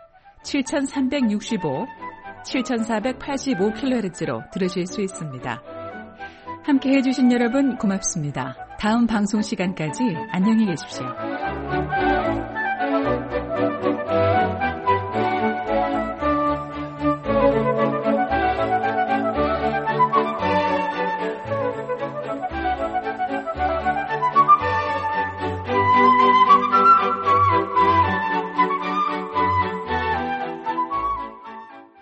칠천삼백육십오, 칠천사백팔십오 킬로헤르츠로 들으실 수 있습니다. 함께 해주신 여러분 고맙습니다. 다음 방송 시간까지 안녕히 계십시오.